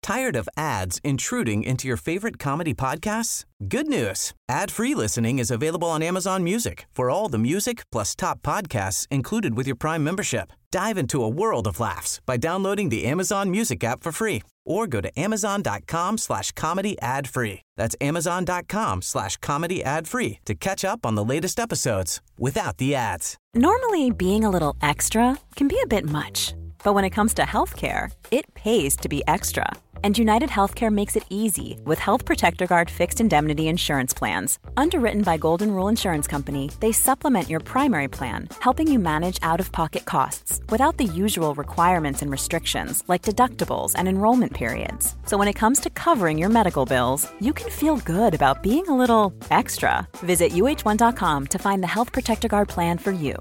Tired of ads intruding into your favorite comedy podcasts? Good news. Ad-free listening is available on Amazon Music for all the music plus top podcasts included with your Prime membership. Dive into a world of laughs by downloading the Amazon Music app for free or go to amazon.com/comedy ad-free. That's amazon.com/comedy ad-free to catch up on the latest episodes without the ads. Normally, being a little extra can be a bit much. But when it comes to healthcare, it pays to be extra. And United Healthcare makes it easy with Health Protector Guard fixed indemnity insurance plans. Underwritten by Golden Rule Insurance Company, they supplement your primary plan, helping you manage out-of-pocket costs without the usual requirements and restrictions like deductibles and enrollment periods. So when it comes to covering your medical bills, you can feel good about being a little extra. Visit uh1.com to find the Health Protector Guard plan for you.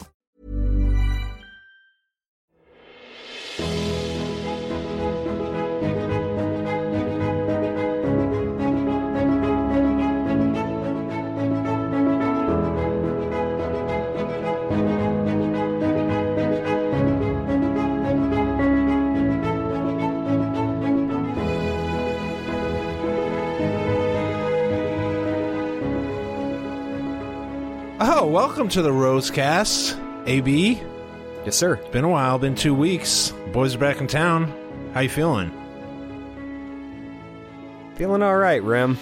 Oh, welcome to the Rosecast, AB. Yes, sir. It's been a while, been 2 weeks. Boys are back in town. How you feeling? Feeling all right, Rem.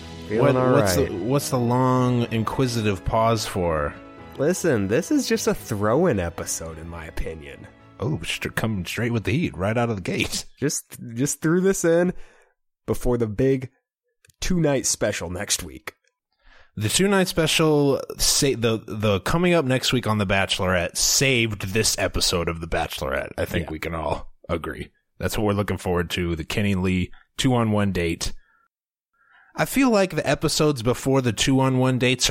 What's the long, inquisitive pause for? Listen, this is just a throw-in episode, in my opinion. Oh, coming straight with the heat, right out of the gate. Just threw this in before the big 2-night special next week. The 2-night special, the coming up next week on The Bachelorette saved this episode of The Bachelorette. I think we can all agree. That's what we're looking forward to, the Kenny Lee 2-on-1 date. I feel like the episodes before the 2-on-1 dates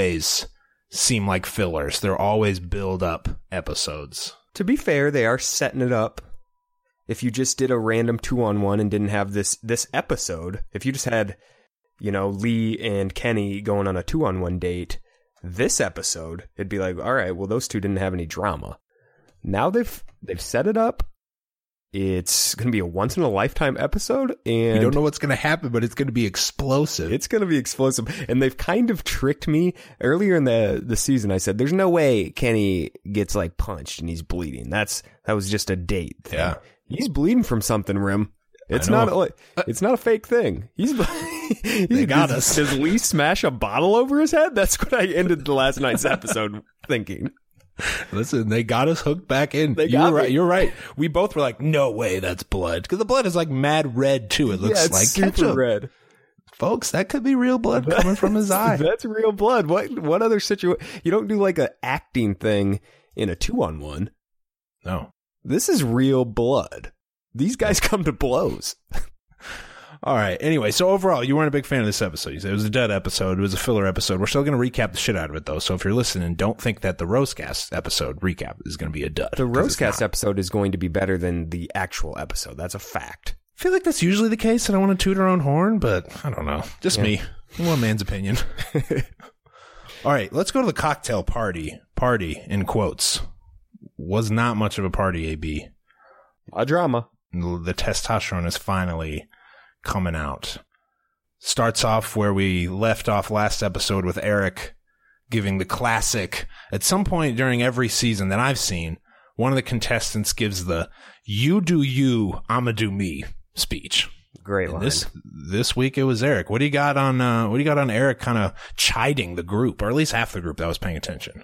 seem like fillers. They're always build-up episodes. To be fair, they are setting it up. If you just did a random 2-on-1 and didn't have this episode, if you just had... Lee and Kenny going on a 2-on-1 date, this episode, it'd be like, all right, well, those two didn't have any drama. Now they've set it up. It's going to be a once-in-a-lifetime episode, and... You don't know what's going to happen, but it's going to be explosive. It's going to be explosive, and they've kind of tricked me. Earlier in the season, I said, there's no way Kenny gets, punched and he's bleeding. That was just a date thing. Yeah. He's bleeding from something, Rim. It's not a fake thing. They got us. Does Lee smash a bottle over his head? That's what I ended the last night's episode thinking. Listen, they got us hooked back in. You're right. We both were like, no way, that's blood. Because the blood is mad red, too. It looks like super ketchup. Red. Folks, that could be real blood coming from his eye. That's real blood. What other situation? You don't do an acting thing in a 2-on-1. No. This is real blood. These guys come to blows. All right. Anyway, so overall, you weren't a big fan of this episode. You said it was a dead episode. It was a filler episode. We're still going to recap the shit out of it, though. So if you're listening, don't think that the Rosecast episode recap is going to be a dud. The Rosecast episode is going to be better than the actual episode. That's a fact. I feel like that's usually the case. I don't want to toot our own horn, but I don't know. Just me. One man's opinion. All right. Let's go to the cocktail party. Party, in quotes. Was not much of a party, AB. A drama. The testosterone is finally coming out. Starts off where we left off last episode with Eric giving the classic. At some point during every season that I've seen, one of the contestants gives the "you do you, I'ma do me" speech. Great line. This week it was Eric. What do you got on Eric kind of chiding the group, or at least half the group that was paying attention?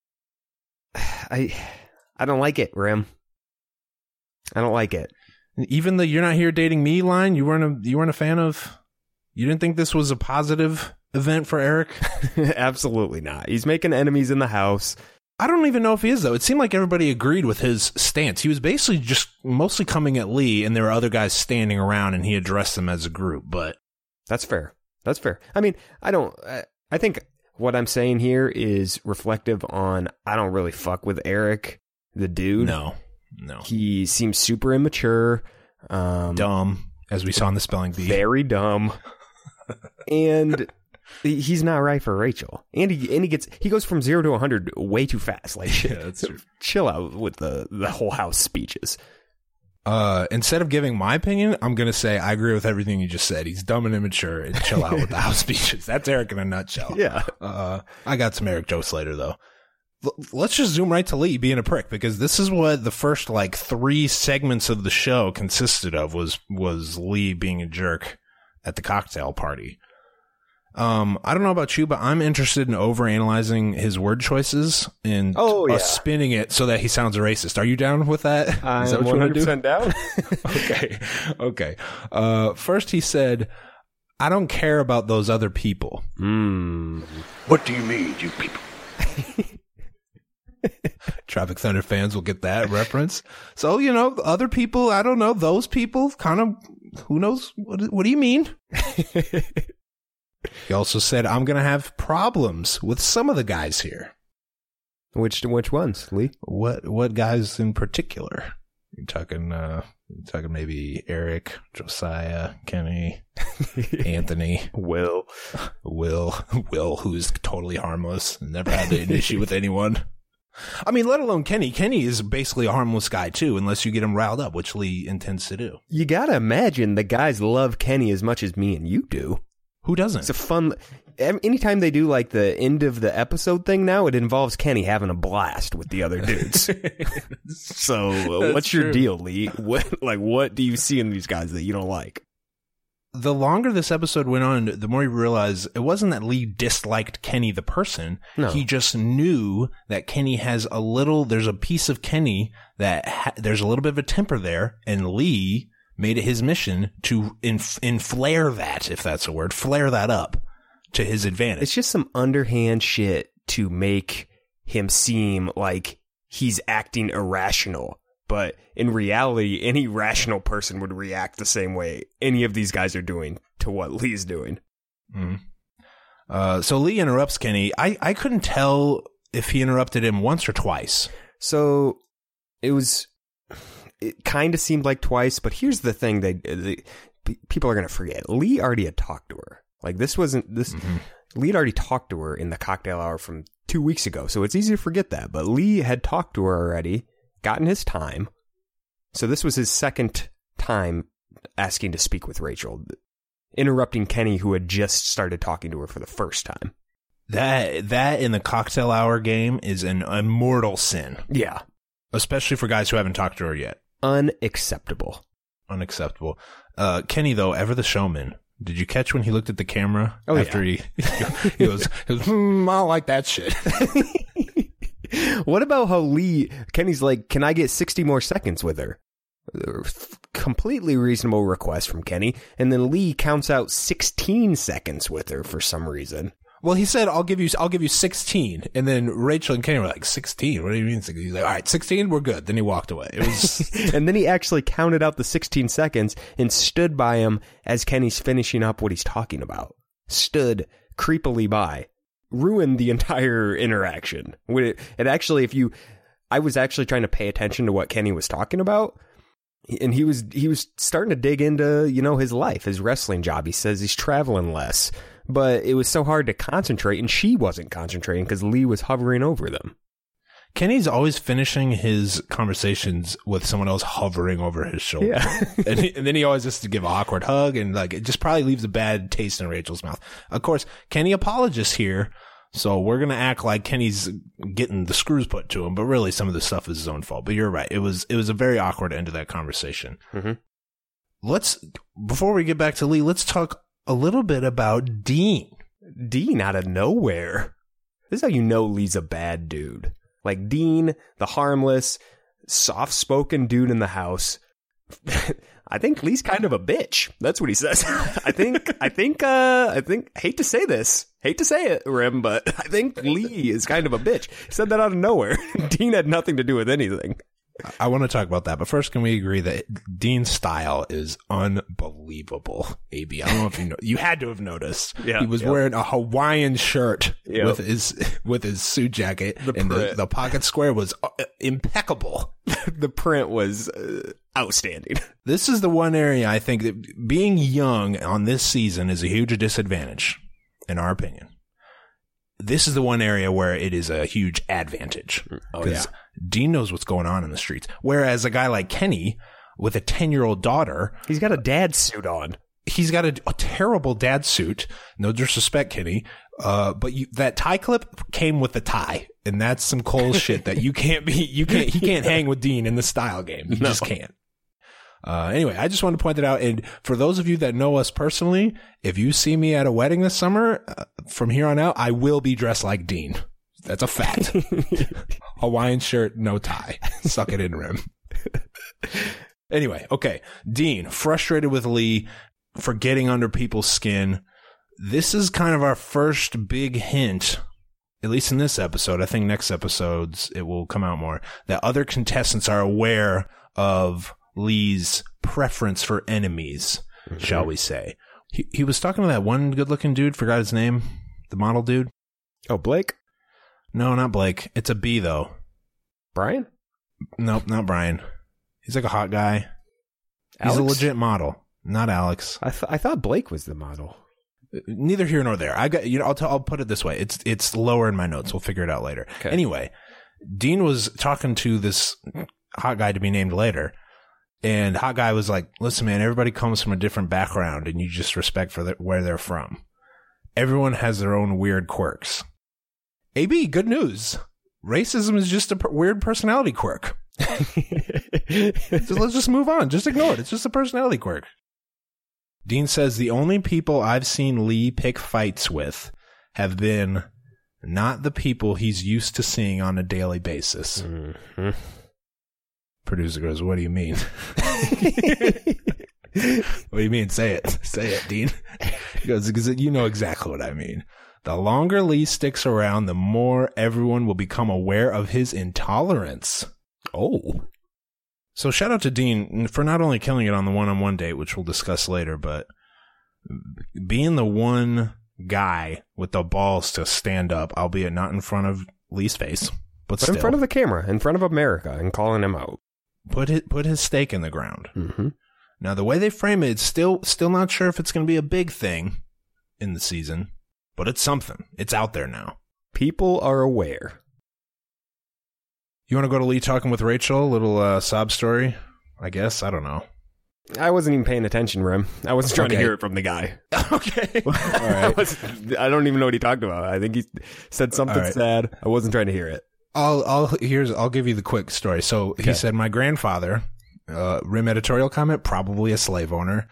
I don't like it, Rim. I don't like it. Even the "you're not here dating me" line, you weren't a fan of? You didn't think this was a positive event for Eric? Absolutely not. He's making enemies in the house. I don't even know if he is, though. It seemed like everybody agreed with his stance. He was basically just mostly coming at Lee, and there were other guys standing around, and he addressed them as a group. But that's fair. That's fair. I mean, I think what I'm saying here is reflective on, I don't really fuck with Eric, the dude. No. He seems super immature. Dumb, as we saw in the spelling bee. Very dumb. And he's not right for Rachel. And he goes from 0 to 100 way too fast. Yeah, that's true. Chill out with the whole house speeches. Instead of giving my opinion, I'm going to say I agree with everything you just said. He's dumb and immature and chill out with the house speeches. That's Eric in a nutshell. Yeah. I got some Eric jokes later, though. Let's just zoom right to Lee being a prick, because this is what the first, 3 segments of the show consisted of, was Lee being a jerk at the cocktail party. I don't know about you, but I'm interested in overanalyzing his word choices and spinning it so that he sounds racist. Are you down with that? Is that what 100% down. Okay. First he said, I don't care about those other people. What do you mean, you people? Tropic Thunder fans will get that reference. So, other people, I don't know, those people, kind of, who knows? What do you mean? He also said, I'm going to have problems with some of the guys here. Which ones, Lee? What guys in particular? You're talking maybe Eric, Josiah, Kenny, Anthony, Will, who's totally harmless, never had an issue with anyone. I mean, let alone Kenny. Kenny is basically a harmless guy, too, unless you get him riled up, which Lee intends to do. You gotta imagine the guys love Kenny as much as me and you do. Who doesn't? It's a fun... Anytime they do, the end of the episode thing now, it involves Kenny having a blast with the other dudes. So, what's your deal, Lee? What do you see in these guys that you don't like? The longer this episode went on, the more you realize it wasn't that Lee disliked Kenny the person. No. He just knew that Kenny has there's a piece of Kenny that there's a little bit of a temper there, and Lee made it his mission to flare that, if that's a word, flare that up to his advantage. It's just some underhand shit to make him seem like he's acting irrational. But in reality, any rational person would react the same way any of these guys are doing to what Lee's doing. Mm-hmm. So Lee interrupts Kenny. I couldn't tell if he interrupted him once or twice. So it kind of seemed like twice, but here's the thing people are going to forget. Lee already had talked to her. Mm-hmm. Lee had already talked to her in the cocktail hour from 2 weeks ago, so it's easy to forget that. But Lee had talked to her already, gotten his time. So this was his second time asking to speak with Rachel, interrupting Kenny, who had just started talking to her for the first time. That in the cocktail hour game is an immortal sin. Yeah. Especially for guys who haven't talked to her yet. Unacceptable. Kenny, though, ever the showman. Did you catch when he looked at the camera after he goes, I don't like that shit. What about how Kenny's like, can I get 60 more seconds with her? Completely reasonable request from Kenny. And then Lee counts out 16 seconds with her for some reason. Well, he said, I'll give you 16. And then Rachel and Kenny were like, 16? What do you mean? He's like, all right, 16, we're good. Then he walked away. It was, and then he actually counted out the 16 seconds and stood by him as Kenny's finishing up what he's talking about. Stood creepily by. Ruined the entire interaction. It actually, I was actually trying to pay attention to what Kenny was talking about. And he was starting to dig into, his life, his wrestling job. He says he's traveling less. But it was so hard to concentrate, and she wasn't concentrating because Lee was hovering over them. Kenny's always finishing his conversations with someone else hovering over his shoulder. Yeah. and then he always has to give an awkward hug, and it just probably leaves a bad taste in Rachel's mouth. Of course, Kenny apologizes here, so we're going to act like Kenny's getting the screws put to him, but really some of the stuff is his own fault. But you're right. It was a very awkward end to that conversation. Mm-hmm. Before we get back to Lee, let's talk a little bit about Dean. Dean out of nowhere. This is how you know Lee's a bad dude. Like Dean, the harmless, soft-spoken dude in the house. I think Lee's kind of a bitch. That's what he says. I think, hate to say it, Rim, but I think Lee is kind of a bitch. He said that out of nowhere. Dean had nothing to do with anything. I want to talk about that, but first, can we agree that Dean's style is unbelievable? AB, I don't know if you had to have noticed. Yeah, he was wearing a Hawaiian shirt with his suit jacket, and the pocket square was impeccable. The print was outstanding. This is the one area I think that being young on this season is a huge disadvantage, in our opinion. This is the one area where it is a huge advantage. Oh, yeah. Dean knows what's going on in the streets. Whereas a guy like Kenny, with a 10-year-old daughter. He's got a dad suit on. He's got a terrible dad suit. No disrespect, Kenny. But that tie clip came with the tie, and that's some Cole shit that he can't hang with Dean in the style game. He just can't. Anyway, I just wanted to point that out. And for those of you that know us personally, if you see me at a wedding this summer, from here on out, I will be dressed like Dean. That's a fact. Hawaiian shirt, no tie. Suck it in, Rim. Anyway, okay. Dean, frustrated with Lee for getting under people's skin. This is kind of our first big hint, at least in this episode. I think next episodes it will come out more, that other contestants are aware of Lee's preference for enemies, shall we say. He was talking to that one good-looking dude, forgot his name, the model dude. Oh, Blake? No, not Blake. It's a B, though. Brian? Nope, not Brian. He's like a hot guy. He's Alex? a legit model, not Alex. I thought Blake was the model. Neither here nor there. I'll put it this way. It's lower in my notes. We'll figure it out later. Okay. Anyway, Dean was talking to this hot guy to be named later, and hot guy was like, "Listen, man, everybody comes from a different background, and you just respect for where they're from. Everyone has their own weird quirks." AB, good news. Racism is just a weird personality quirk. So let's just move on. Just ignore it. It's just a personality quirk. Dean says the only people I've seen Lee pick fights with have been not the people he's used to seeing on a daily basis. Mm-hmm. Producer goes, "What do you mean?" What do you mean? Say it. Say it, Dean. He goes, "Because you know exactly what I mean. The longer Lee sticks around, the more everyone will become aware of his intolerance." Oh. So shout out to Dean for not only killing it on the one-on-one date, which we'll discuss later, but being the one guy with the balls to stand up, albeit not in front of Lee's face, but still. In front of the camera, in front of America, and calling him out. Put his stake in the ground. Mm-hmm. Now, the way they frame it, it's still not sure if it's going to be a big thing in the season, but it's something. It's out there now. People are aware. You want to go to Lee talking with Rachel? A little sob story, I guess? I don't know. I wasn't even paying attention, Rim. I wasn't trying to hear it from the guy. Okay. All right. I don't even know what he talked about. I think he said something sad. I wasn't trying to hear it. I'll give you the quick story. So he said, my grandfather, Rim editorial comment, probably a slave owner.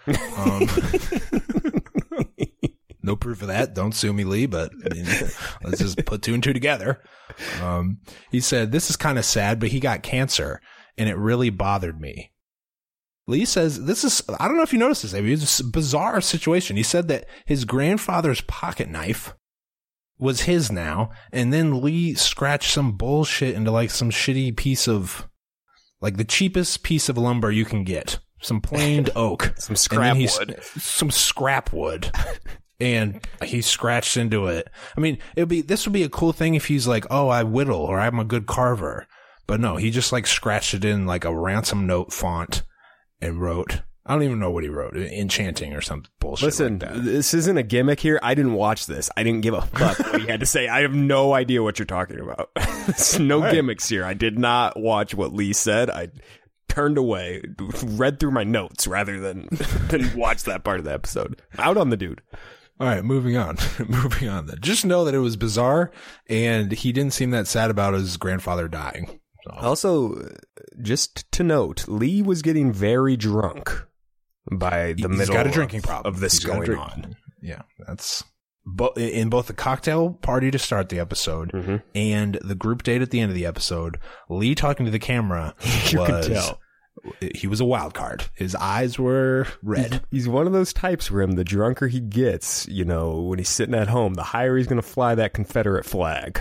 No proof of that. Don't sue me, Lee, but I mean, let's just put two and two together. He said, this is kind of sad, but he got cancer and it really bothered me. Lee says, I don't know if you noticed this, Amy. It's a bizarre situation. He said that his grandfather's pocket knife was his now, and then Lee scratched some bullshit into like some shitty piece of, like the cheapest piece of lumber you can get. Some planed oak. Some scrap wood. Some scrap wood. And he scratched into it. I mean, this would be a cool thing if he's like, oh, I whittle or I'm a good carver. But no, he just like scratched it in like a ransom note font and wrote, I don't even know what he wrote, enchanting or some bullshit. Listen, like that. This isn't a gimmick here. I didn't watch this. I didn't give a fuck what he had to say. I have no idea what you're talking about. There's no gimmicks here. I did not watch what Lee said. I turned away, read through my notes rather than watch that part of the episode. Out on the dude. All right, moving on. Moving on then. Just know that it was bizarre, and he didn't seem that sad about his grandfather dying. So. Also, just to note, Lee was getting very drunk by the middle got a drinking problem of this going on. Yeah, that's in both the cocktail party to start the episode and the group date at the end of the episode. Lee talking to the camera could tell. He was a wild card. His eyes were red. He's one of those types, Rim. The drunker he gets, when he's sitting at home, the higher he's going to fly that Confederate flag.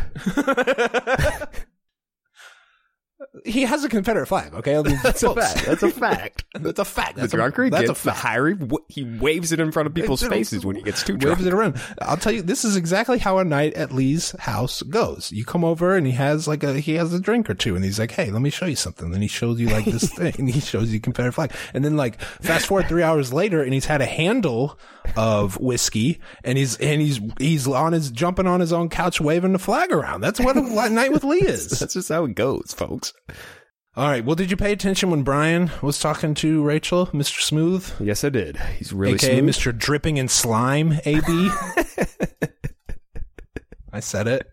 He has a Confederate flag, okay? That's a fact. That's a fact. That's a fact. The drunker he gets, the higher he waves it in front of people's faces when he gets too drunk. Waves it around. I'll tell you, this is exactly how a night at Lee's house goes. You come over and he has a drink or two and he's like, hey, let me show you something. Then he shows you like this thing and he shows you Confederate flag. And then like fast forward 3 hours later and he's had a handle of whiskey and he's jumping on his own couch waving the flag around. That's what a night with Lee is. That's just how it goes, folks. All right. Well, did you pay attention when Brian was talking to Rachel, Mr. Smooth? Yes, I did. He's really AKA smooth. Mr. Dripping in Slime, AB. I said it.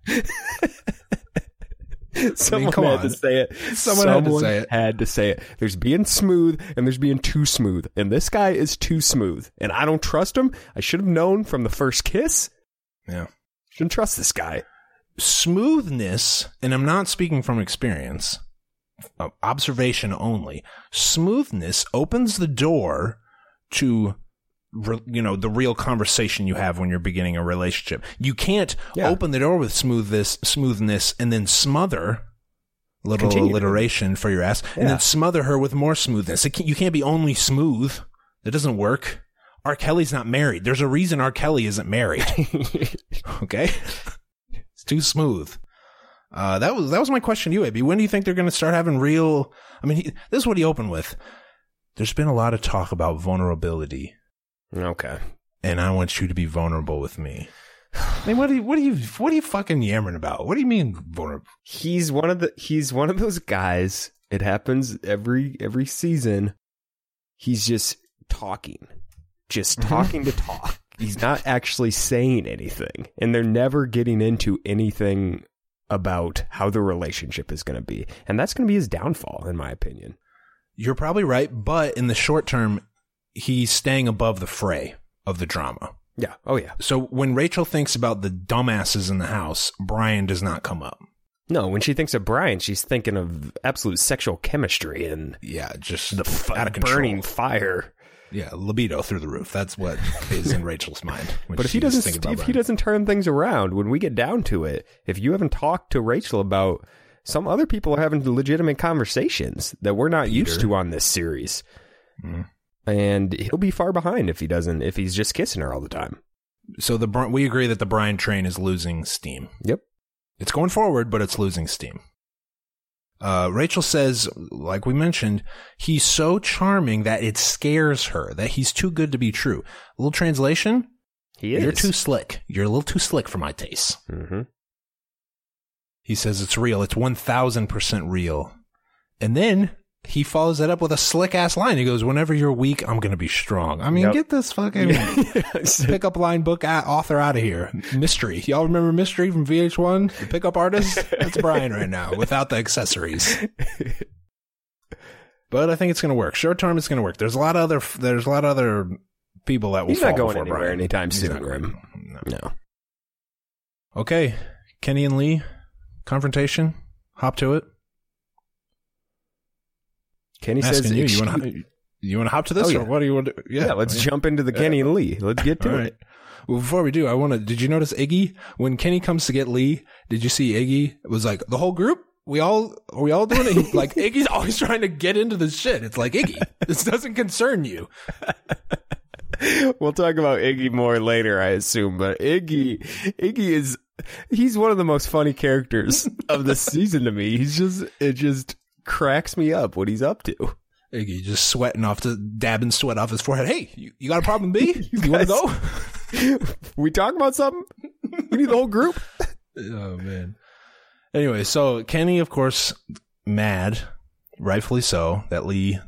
Someone come had on. to say it. Someone had to say it. There's being smooth and there's being too smooth. And this guy is too smooth. And I don't trust him. I should have known from the first kiss. Yeah. Shouldn't trust this guy. Smoothness, and I'm not speaking from experience, observation only. Smoothness opens the door to, the real conversation you have when you're beginning a relationship. You can't open the door with smoothness, and then smother little alliteration for your ass, and then smother her with more smoothness. You can't be only smooth. That doesn't work. R. Kelly's not married. There's a reason R. Kelly isn't married. Okay? It's too smooth. That was my question to you, AB. When do you think they're going to start having real... I mean, this is what he opened with. There's been a lot of talk about vulnerability. Okay. And I want you to be vulnerable with me. I mean, what are you fucking yammering about? What do you mean vulnerable? He's one of those guys. It happens every season. He's just talking. Just talking to talk. He's not actually saying anything. And they're never getting into anything about how the relationship is going to be. And that's going to be his downfall, in my opinion. You're probably right, but in the short term, he's staying above the fray of the drama. Yeah. Oh, yeah. So when Rachel thinks about the dumbasses in the house, Brian does not come up. No, when she thinks of Brian, she's thinking of absolute sexual chemistry and just the out of control. burning fire. Yeah, libido through the roof. That's what is in Rachel's mind. But if he doesn't turn things around, when we get down to it, if you haven't talked to Rachel about some other people are having legitimate conversations that we're not used to on this series, and he'll be far behind if he's just kissing her all the time. So we agree that the Brian train is losing steam. Yep, it's going forward, but it's losing steam. Rachel says, like we mentioned, he's so charming that it scares her, that he's too good to be true. A little translation? He is. You're too slick. You're a little too slick for my taste. Mm-hmm. He says it's real. It's 1,000% real. And then he follows that up with a slick-ass line. He goes, whenever you're weak, I'm going to be strong. I mean, Get this fucking pickup line book author out of here. Mystery. Y'all remember Mystery from VH1? The pickup artist? That's Brian right now, without the accessories. But I think it's going to work. Short term, it's going to work. There's a lot of other people that will He's fall not going before anywhere Brian. anytime soon. No. Okay. Kenny and Lee, confrontation. Hop to it. Kenny says, you want to hop to this, or what do you want to do? Yeah, let's jump into the Kenny and Lee. Let's get to it. Well, before we do, did you notice Iggy? When Kenny comes to get Lee, did you see Iggy? It was like, the whole group? Are we all doing it? Like, Iggy's always trying to get into this shit. It's like, Iggy, this doesn't concern you. We'll talk about Iggy more later, I assume, but Iggy he's one of the most funny characters of the season to me. It just cracks me up what he's up to. Iggy just dabbing sweat off his forehead. Hey, you got a problem, B? You want to go? We talking about something? We need the whole group? Oh, man. Anyway, so Kenny, of course, mad, rightfully so, that Lee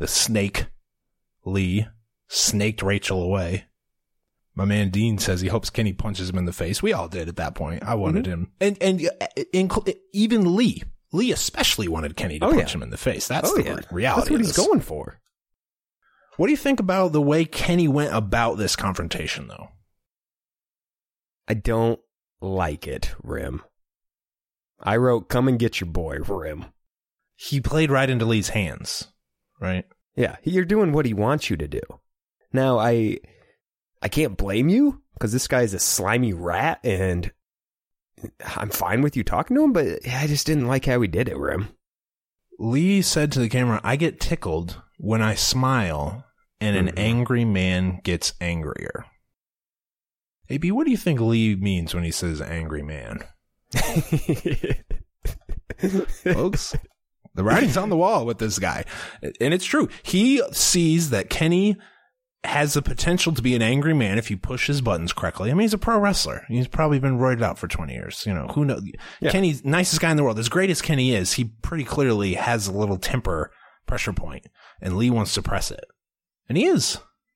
snaked Rachel away. My man Dean says he hopes Kenny punches him in the face. We all did at that point. I wanted him. And even Lee especially wanted Kenny to punch him in the face. That's the reality. That's what he's going for. What do you think about the way Kenny went about this confrontation, though? I don't like it, Rim. I wrote, come and get your boy, Rim. He played right into Lee's hands, right? Yeah, you're doing what he wants you to do. Now, I can't blame you, because this guy's a slimy rat, and I'm fine with you talking to him, but I just didn't like how he did it, Rim. Lee said to the camera, I get tickled when I smile, and an angry man gets angrier. AB, what do you think Lee means when he says angry man? Folks, the writing's on the wall with this guy. And it's true. He sees that Kenny has the potential to be an angry man if you push his buttons correctly. I mean, he's a pro wrestler. He's probably been roided out for 20 years. You know, who knows? Yeah. Kenny's nicest guy in the world. As great as Kenny is, he pretty clearly has a little temper pressure point, and Lee wants to press it. And he is.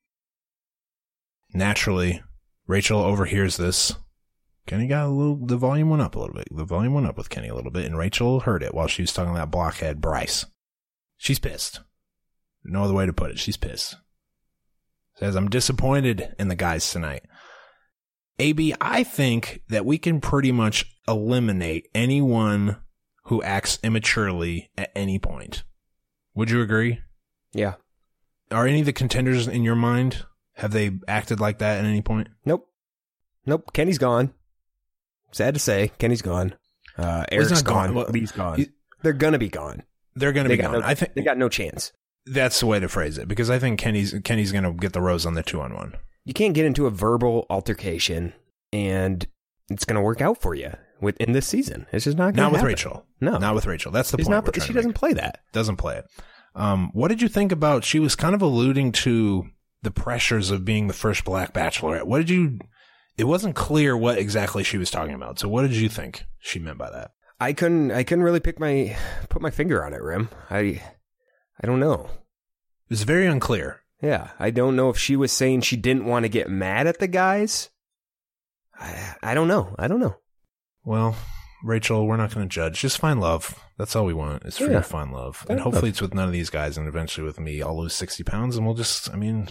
Naturally, Rachel overhears this. Kenny got the volume went up a little bit. The volume went up with Kenny a little bit, and Rachel heard it while she was talking to that blockhead Bryce. She's pissed. No other way to put it. She's pissed. Says, I'm disappointed in the guys tonight. AB, I think that we can pretty much eliminate anyone who acts immaturely at any point. Would you agree? Yeah. Are any of the contenders in your mind, have they acted like that at any point? Nope. Kenny's gone. Sad to say, Kenny's gone. Eric's gone. Lee's gone. They're going to be gone. They're going to be gone. I think they got no chance. That's the way to phrase it, because I think Kenny's going to get the rose on the 2-on-1. You can't get into a verbal altercation, and it's going to work out for you in this season. It's just not going to happen. Not with Rachel. No. Not with Rachel. That's the point. She doesn't play that. Doesn't play it. What did you think about, she was kind of alluding to the pressures of being the first black bachelorette. It wasn't clear what exactly she was talking about. So what did you think she meant by that? I couldn't really put my finger on it, Rim. I don't know. It was very unclear. Yeah, I don't know if she was saying she didn't want to get mad at the guys. I don't know. Well, Rachel, we're not going to judge. Just find love. That's all we want. It's for you to find love. And hopefully it's with none of these guys, and eventually with me. I'll lose 60 pounds, and we'll just,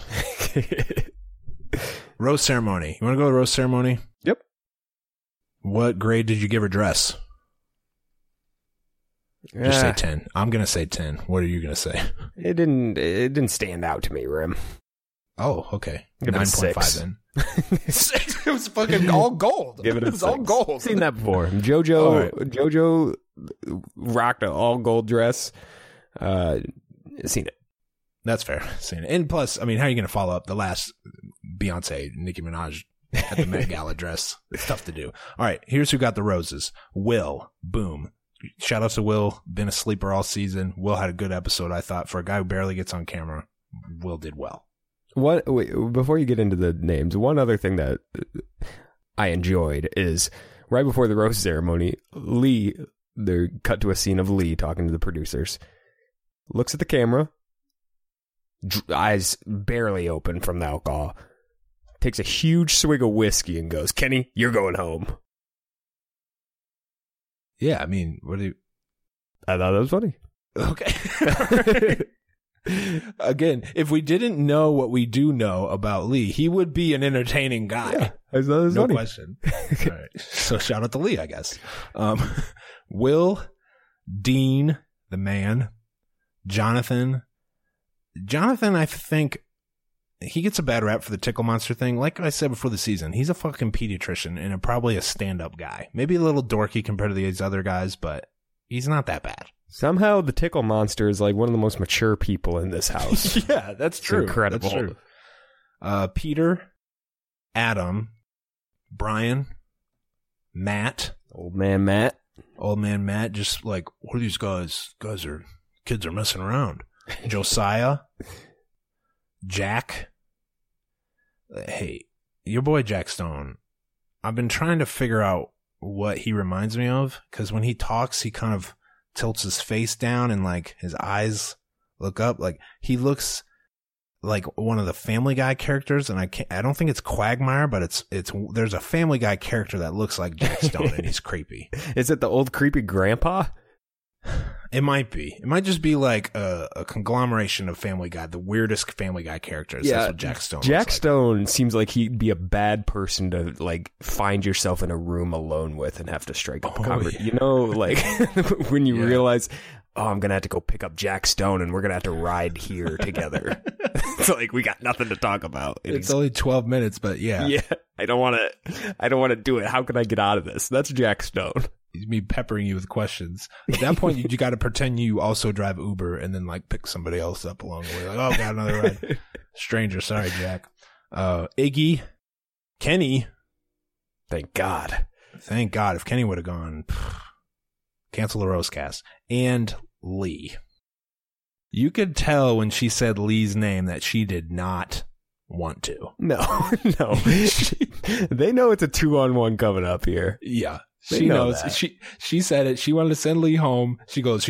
Rose ceremony. You want to go to the rose ceremony? Yep. What grade did you give her dress? Just say 10. I'm going to say 10. What are you going to say? It didn't stand out to me, Rim. Oh, okay. 9.5 then. It was fucking all gold. Give it a 6. All gold. Seen that before. JoJo rocked an all gold dress. Seen it. That's fair. Seen it. And plus, how are you going to follow up the last Beyonce, Nicki Minaj at the Met Gala dress? It's tough to do. All right. Here's who got the roses. Will. Boom. Shout out to Will. Been a sleeper all season. Will had a good episode, I thought. For a guy who barely gets on camera, Will did well. Wait, before you get into the names, one other thing that I enjoyed is right before the rose ceremony, Lee, they cut to a scene of Lee talking to the producers, looks at the camera, eyes barely open from the alcohol, takes a huge swig of whiskey and goes, Kenny, you're going home. Yeah, what do you... I thought that was funny. Okay. Again, if we didn't know what we do know about Lee, he would be an entertaining guy. Yeah, I thought it was no funny. Question. All right. So shout out to Lee, I guess. Will, Dean, the man, Jonathan, I think he gets a bad rap for the tickle monster thing. Like I said before the season, he's a fucking pediatrician and probably a stand-up guy. Maybe a little dorky compared to these other guys, but he's not that bad. Somehow the tickle monster is like one of the most mature people in this house. Yeah, that's true. It's incredible. That's true. Peter, Adam, Brian, Matt. Old man Matt. Just like, what are these guys? Kids are messing around. Josiah. Jack. Hey, your boy Jack Stone. I've been trying to figure out what he reminds me of, because when he talks, he kind of tilts his face down and like his eyes look up. Like he looks like one of the Family Guy characters, and I don't think it's Quagmire, but there's a Family Guy character that looks like Jack Stone and he's creepy. Is it the old creepy grandpa? It might be. It might just be like a conglomeration of Family Guy, the weirdest Family Guy characters. Yeah, that's what Jack Stone. Jack Stone seems like he'd be a bad person to like find yourself in a room alone with and have to strike up a conversation. Yeah. You know, like when you realize, oh, I'm gonna have to go pick up Jack Stone and we're gonna have to ride here together. It's like we got nothing to talk about. And it's only 12 minutes, but yeah. I don't want to do it. How can I get out of this? That's Jack Stone. He's me peppering you with questions. At that point, you got to pretend you also drive Uber and then like pick somebody else up along the way. Like, oh, got another ride. Stranger, sorry, Jack. Iggy, Kenny. Thank God. If Kenny would have gone, cancel the roast cast. And Lee. You could tell when she said Lee's name that she did not want to. No. They know it's a 2-on-1 coming up here. Yeah. She knows. She said it. She wanted to send Lee home. She goes,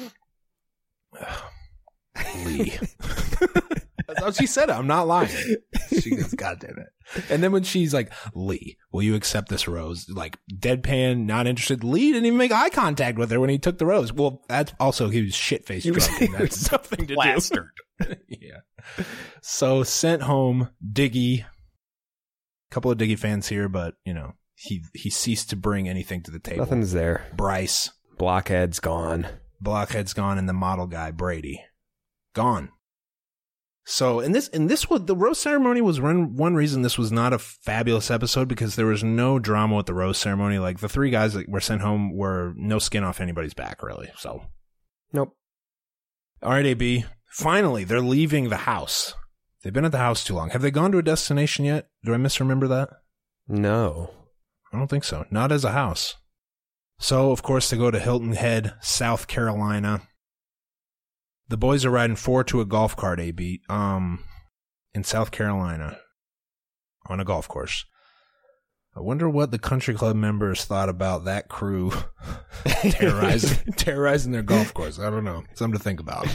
Lee. That's how she said it. I'm not lying. She goes, God damn it. And then when she's like, Lee, will you accept this rose? Like, deadpan, not interested. Lee didn't even make eye contact with her when he took the rose. Well, that's also, he was shit-faced drunk. And that's something to plastered. do. Yeah. So, sent home, Diggy. A couple of Diggy fans here, but, you know, he ceased to bring anything to the table. Nothing's there. Bryce. Blockhead's gone. And the model guy, Brady. Gone. So, in this one, the rose ceremony was one reason this was not a fabulous episode, because there was no drama with the rose ceremony. Like, the 3 guys that were sent home were no skin off anybody's back, really. So, nope. All right, AB. Finally, they're leaving the house. They've been at the house too long. Have they gone to a destination yet? Do I misremember that? No. I don't think so. Not as a house. So, of course, they go to Hilton Head, South Carolina. The boys are riding 4 to a golf cart, AB, in South Carolina, on a golf course. I wonder what the country club members thought about that crew terrorizing their golf course. I don't know. Something to think about.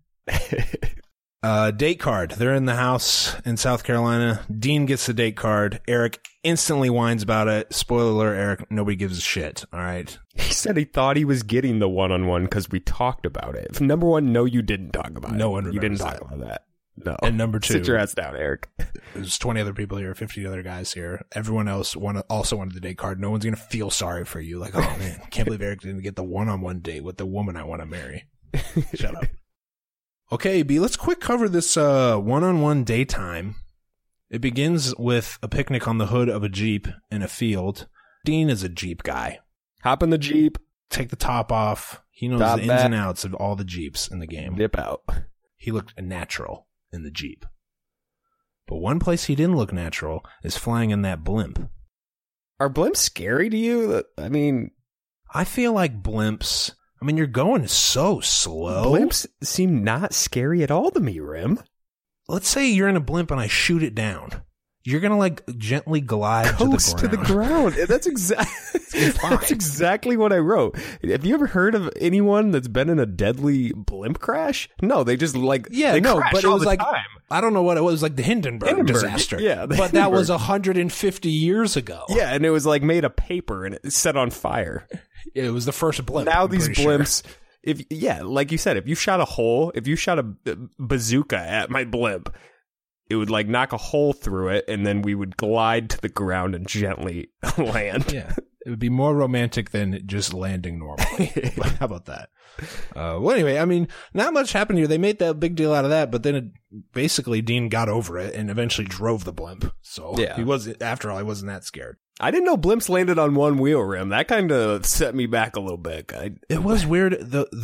Date card. They're in the house in South Carolina. Dean gets the date card. Eric instantly whines about it. Spoiler alert, Eric, nobody gives a shit. All right. He said he thought he was getting the 1-on-1 because we talked about it. Number 1, no, you didn't talk about it. No one You didn't remembers talk about that. No. And number 2. Sit your ass down, Eric. There's 20 other people here, 50 other guys here. Everyone else also wanted the date card. No one's going to feel sorry for you. Like, oh, man, can't believe Eric didn't get the 1-on-1 date with the woman I want to marry. Shut up. Okay, B, let's quick cover this 1-on-1 daytime. It begins with a picnic on the hood of a Jeep in a field. Dean is a Jeep guy. Hop in the Jeep. Take the top off. He knows the ins and outs of all the Jeeps in the game. Dip out. He looked natural in the Jeep. But one place he didn't look natural is flying in that blimp. Are blimps scary to you? I mean, I feel like blimps... I mean, you're going so slow. Blimps seem not scary at all to me, Rim. Let's say you're in a blimp and I shoot it down. You're going to, like, gently glide Coast to the ground. That's exactly what I wrote. Have you ever heard of anyone that's been in a deadly blimp crash? No, they just, like, yeah, no, but it was like, time. I don't know what it was, like the Hindenburg disaster. Yeah. But that was 150 years ago. Yeah, and it was, like, made of paper and it set on fire. It was the first blimp. Now these blimps, like you said, if you shot a bazooka at my blimp, it would like knock a hole through it, and then we would glide to the ground and gently land. Yeah, it would be more romantic than just landing normally. How about that? Well, anyway, I mean, not much happened here. They made that big deal out of that, but then basically Dean got over it and eventually drove the blimp. So yeah. He wasn't that scared. I didn't know blimps landed on one wheel, Rim. That kind of set me back a little bit. It was weird.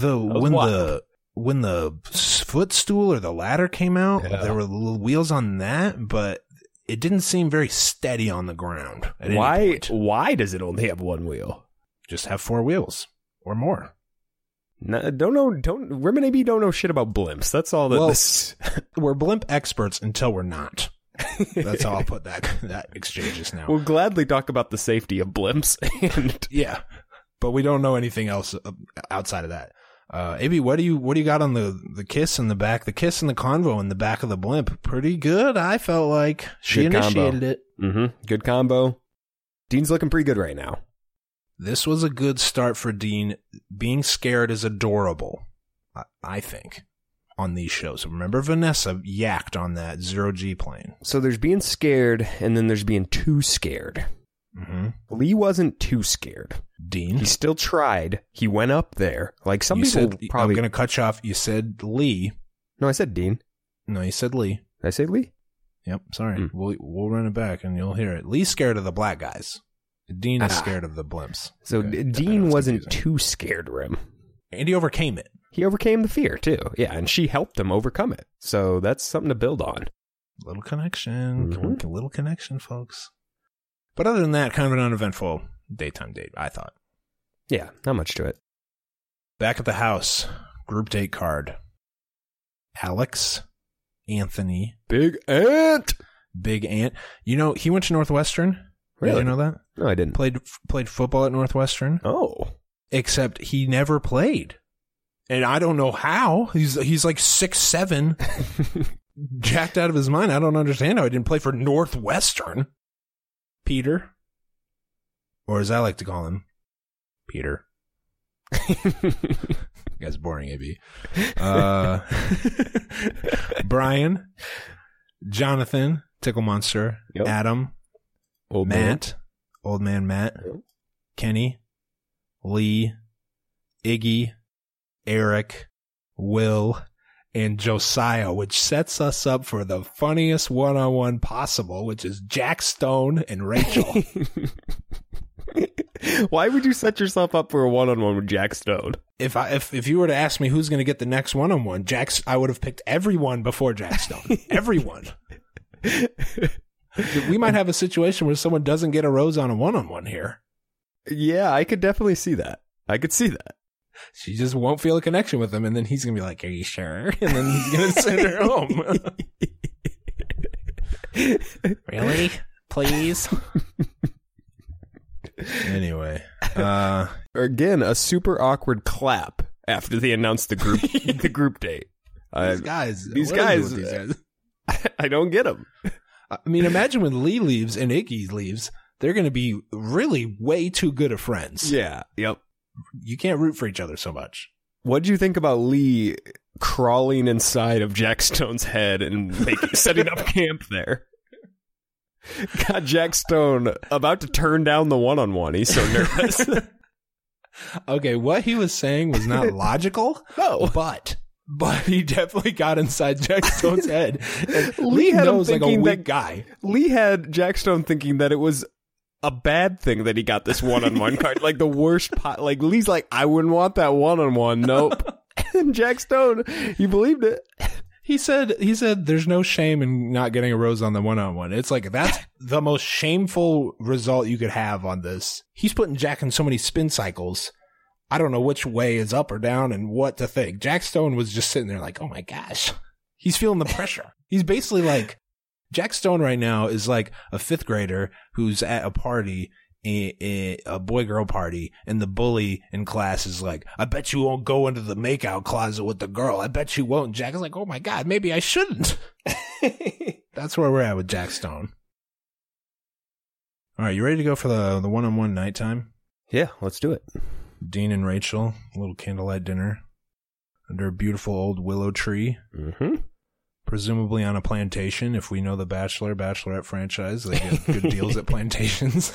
When the footstool or the ladder came out, there were little wheels on that, but it didn't seem very steady on the ground. Why does it only have one wheel? Just have 4 wheels or more. No, Rim and AB don't know shit about blimps. That's all this. We're blimp experts until we're not. That's how I'll put that exchange just now. We'll gladly talk about the safety of blimps. Yeah, but we don't know anything else outside of that. AB, what do you got on the kiss in the back? The kiss and the convo in the back of the blimp. Pretty good. I felt like she initiated it. Mm-hmm. Good combo. Dean's looking pretty good right now. This was a good start for Dean. Being scared is adorable, I think, on these shows. Remember Vanessa yacked on that 0G plane. So there's being scared, and then there's being too scared. Mm-hmm. Lee wasn't too scared. Dean? He still tried. He went up there. Like some people probably... I'm going to cut you off. You said Lee. No, I said Dean. No, you said Lee. Did I say Lee? Yep, sorry. We'll run it back and you'll hear it. Lee's scared of the black guys. Dean is scared of the blimps. So okay. Dean wasn't too scared, Rim. And he overcame it. He overcame the fear, too. Yeah, and she helped him overcome it. So that's something to build on. Little connection. Mm-hmm. Little connection, folks. But other than that, kind of an uneventful daytime date, I thought. Yeah, not much to it. Back at the house, group date card. Alex, Anthony, Big Ant, Big Ant. You know, he went to Northwestern. Really? Did you know that? No, I didn't. Played football at Northwestern. Oh. Except he never played. And I don't know how. He's like 6'7", jacked out of his mind. I don't understand how he didn't play for Northwestern. Peter. Or as I like to call him, Peter. Guy's boring, AB. Brian, Jonathan, Tickle Monster, Yep. Adam, Old Matt, Old Man Matt, Yep. Kenny, Lee, Iggy, Eric, Will, and Josiah, which sets us up for the funniest one-on-one possible, which is Jack Stone and Rachel. Why would you set yourself up for a one-on-one with Jack Stone? If you were to ask me who's going to get the next one-on-one, I would have picked everyone before Jack Stone. Everyone. We might have a situation where someone doesn't get a rose on a one-on-one here. Yeah, I could definitely see that. I could see that. She just won't feel a connection with him, and then he's going to be like, are you sure? And then he's going to send her home. Really? Please? Anyway. Again, a super awkward clap after they announced the group date. These guys. I don't get them. I mean, imagine when Lee leaves and Iggy leaves, they're going to be really way too good of friends. Yeah. Yep. You can't root for each other so much. What do you think about Lee crawling inside of Jack Stone's head and setting up camp there? Got Jack Stone about to turn down the one-on-one. He's so nervous. Okay, what he was saying was not logical. No. But he definitely got inside Jack Stone's head. And Lee had knows him like a thinking weak guy. Lee had Jack Stone thinking that it was a bad thing that he got this one-on-one card. Like the worst pot. Like Lee's like, I wouldn't want that one-on-one. Nope. And Jack Stone, he believed it. He said there's no shame in not getting a rose on the one-on-one. It's like, that's the most shameful result you could have on this. He's putting Jack in so many spin cycles. I don't know which way is up or down and what to think. Jack Stone was just sitting there like, oh my gosh. He's feeling the pressure. He's basically like, Jack Stone right now is like a fifth grader who's at a party, a boy-girl party, and the bully in class is like, I bet you won't go into the makeout closet with the girl. I bet you won't. Jack is like, oh my God, maybe I shouldn't. That's where we're at with Jack Stone. All right, you ready to go for the one-on-one nighttime? Yeah, let's do it. Dean and Rachel, a little candlelight dinner under a beautiful old willow tree. Mm-hmm. Presumably on a plantation. If we know the Bachelor, Bachelorette franchise, they get good deals at plantations.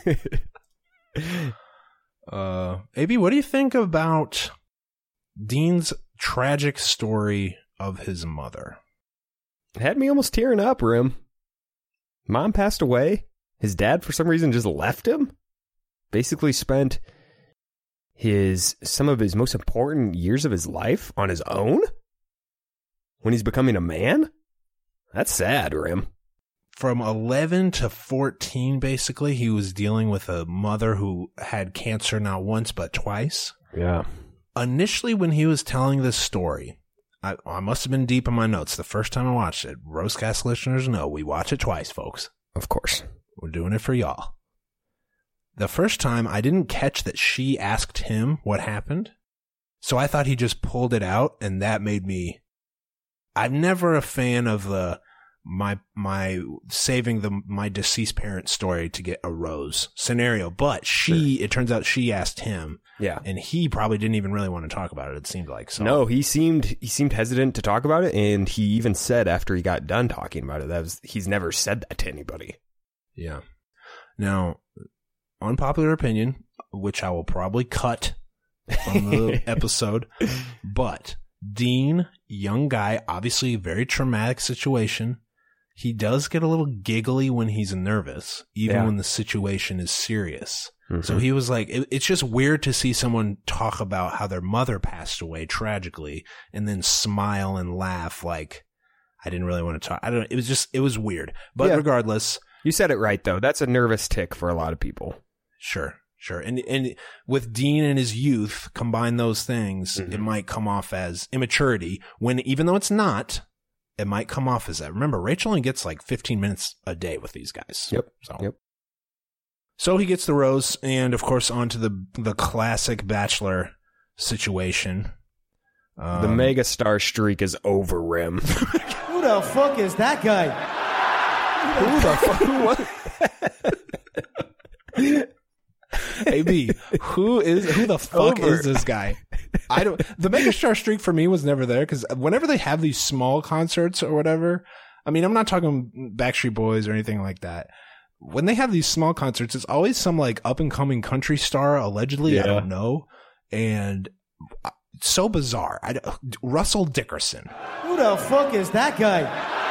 AB, what do you think about Dean's tragic story of his mother? It had me almost tearing up, Rim. Mom passed away. His dad, for some reason, just left him. Basically spent some of his most important years of his life on his own when he's becoming a man. That's sad, Rim. From 11 to 14, basically, he was dealing with a mother who had cancer not once but twice. Yeah. Initially, when he was telling this story, I must have been deep in my notes the first time I watched it. Roastcast listeners know we watch it twice, folks. Of course. We're doing it for y'all. The first time, I didn't catch that she asked him what happened, so I thought he just pulled it out, and that made me... I'm never a fan of my saving my deceased parent story to get a rose scenario, but it turns out she asked him. Yeah. And he probably didn't even really want to talk about it seemed like. So. No, he seemed hesitant to talk about it, and he even said after he got done talking about it he's never said that to anybody. Yeah. Now, unpopular opinion, which I will probably cut from the episode, but Dean, young guy, obviously very traumatic situation. He does get a little giggly when he's nervous, even when the situation is serious. Mm-hmm. So he was like, it's just weird to see someone talk about how their mother passed away tragically and then smile and laugh like, I didn't really want to talk. It was weird. But regardless. You said it right, though. That's a nervous tick for a lot of people. Sure. And with Dean and his youth, combine those things, it might come off as immaturity when, even though it's not, it might come off as that. Remember, Rachel only gets like 15 minutes a day with these guys. Yep. So he gets the rose, and of course, onto the classic Bachelor situation. The megastar streak is over, Rim. Who the fuck is that guy? Who the fuck? AB, who the fuck is this guy? The megastar streak for me was never there, because whenever they have these small concerts or whatever, I mean, I'm not talking Backstreet Boys or anything like that. When they have these small concerts, it's always some like up and coming country star, allegedly. I don't know. And it's so bizarre. Russell Dickerson. Who the fuck is that guy?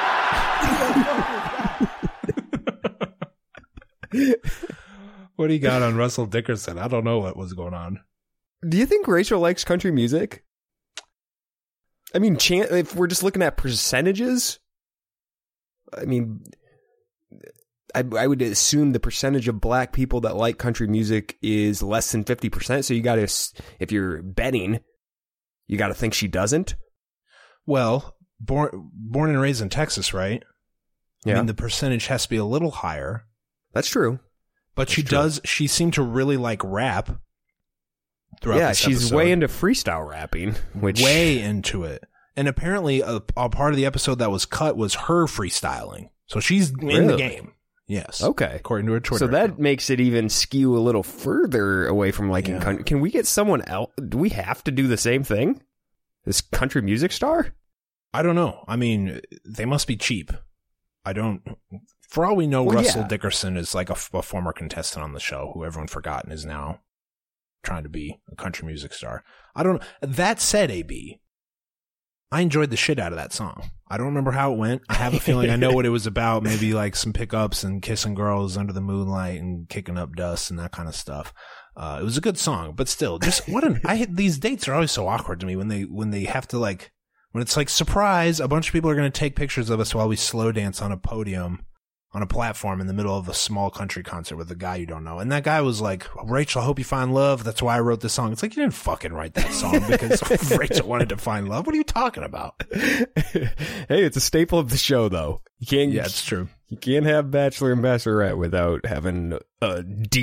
What do you got on Russell Dickerson? I don't know what was going on. Do you think Rachel likes country music? I mean, if we're just looking at percentages, I mean, I would assume the percentage of black people that like country music is less than 50%. So you got to, if you're betting, you got to think she doesn't. Well, born and raised in Texas, right? Yeah. I mean, the percentage has to be a little higher. That's true. But she seemed to really like rap throughout this she's episode. way into freestyle rapping. Way into it. And apparently a part of the episode that was cut was her freestyling. So she's in the game. Yes. Okay. According to her Twitter So that account. makes it even skew a little further away from liking country. Can we get someone else? Do we have to do the same thing? This country music star? I don't know. I mean, they must be cheap. For all we know, Russell Dickerson is like a former contestant on the show who everyone forgotten is now trying to be a country music star. I don't know. That said, AB, I enjoyed the shit out of that song. I don't remember how it went. I have a feeling I know what it was about. Maybe like some pickups and kissing girls under the moonlight and kicking up dust and that kind of stuff. It was a good song, but still, just these dates are always so awkward to me when they have to like, when it's like, surprise, a bunch of people are going to take pictures of us while we slow dance on a podium, on a platform in the middle of a small country concert with a guy you don't know. And that guy was like, Rachel, I hope you find love. That's why I wrote this song. It's like, you didn't fucking write that song because Rachel wanted to find love. What are you talking about? Hey, it's a staple of the show, though. Yeah, it's true. You can't have Bachelor and Bachelorette without having a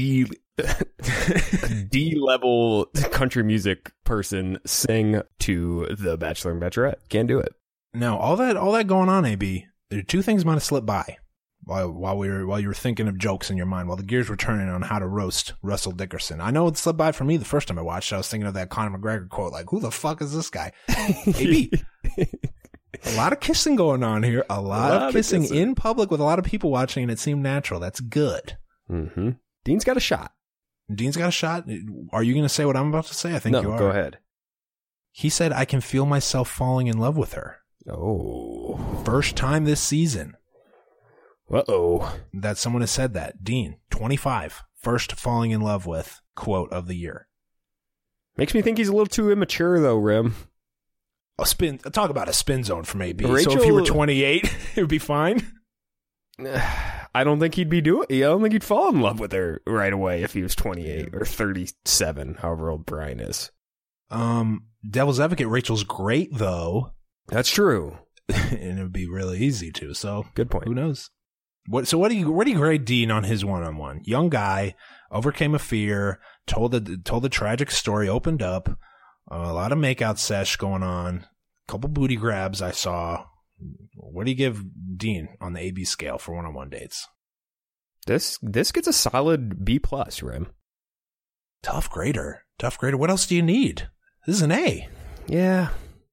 D-level country music person sing to the Bachelor and Bachelorette. Can't do it. Now, all that going on, AB, there are two things might have slipped by while you were thinking of jokes in your mind, while the gears were turning on how to roast Russell Dickerson. I know it slipped by for me the first time I watched it. I was thinking of that Conor McGregor quote, like, who the fuck is this guy? AB, a lot of kissing going on here. A lot of kissing in public with a lot of people watching, and it seemed natural. That's good. Mm-hmm. Dean's got a shot. Dean's got a shot? Are you going to say what I'm about to say? I think you are. Go ahead. He said, I can feel myself falling in love with her. Oh. First time this season. Uh-oh. That someone has said that. Dean, 25, first falling in love with quote of the year. Makes me think he's a little too immature, though, Rim. Talk about a spin zone from AB. Rachel, so if he were 28, it would be fine? I don't think I don't think he'd fall in love with her right away if he was 28 or 37, however old Brian is. Devil's advocate, Rachel's great, though. That's true. And it would be really easy to. So good point. Who knows? Where do you grade Dean on his one-on-one? Young guy, overcame a fear, told the tragic story, opened up, a lot of makeout sesh going on, a couple booty grabs I saw. What do you give Dean on the AB scale for one-on-one dates? This gets a solid B+, Rim. Tough grader. What else do you need? This is an A. Yeah.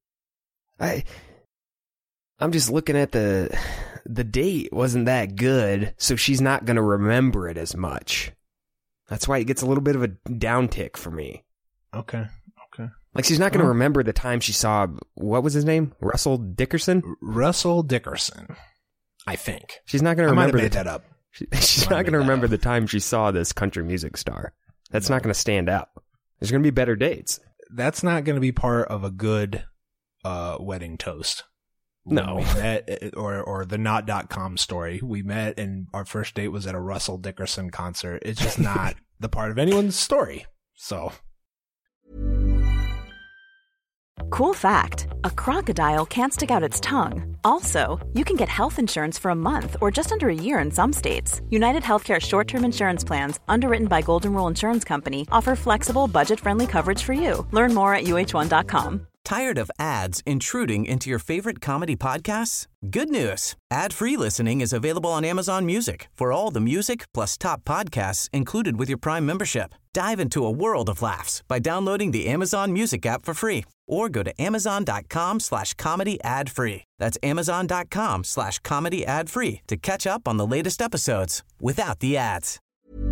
I'm just looking at the date wasn't that good, so she's not going to remember it as much. That's why it gets a little bit of a downtick for me. Okay. Like, she's not going to remember the time she saw, what was his name? Russell Dickerson? Russell Dickerson, I think. She's not going to remember. I might have made that up. She's not going to remember the time she saw this country music star. That's not going to stand out. There's going to be better dates. That's not going to be part of a good wedding toast. No. We met, or the not.com story. We met and our first date was at a Russell Dickerson concert. It's just not the part of anyone's story. So. Cool fact, a crocodile can't stick out its tongue. Also, you can get health insurance for a month or just under a year in some states. United Healthcare short-term insurance plans, underwritten by Golden Rule Insurance Company, offer flexible, budget-friendly coverage for you. Learn more at uh1.com. Tired of ads intruding into your favorite comedy podcasts? Good news. Ad-free listening is available on Amazon Music for all the music plus top podcasts included with your Prime membership. Dive into a world of laughs by downloading the Amazon Music app for free or go to amazon.com/comedy ad-free. That's amazon.com/comedy ad-free to catch up on the latest episodes without the ads.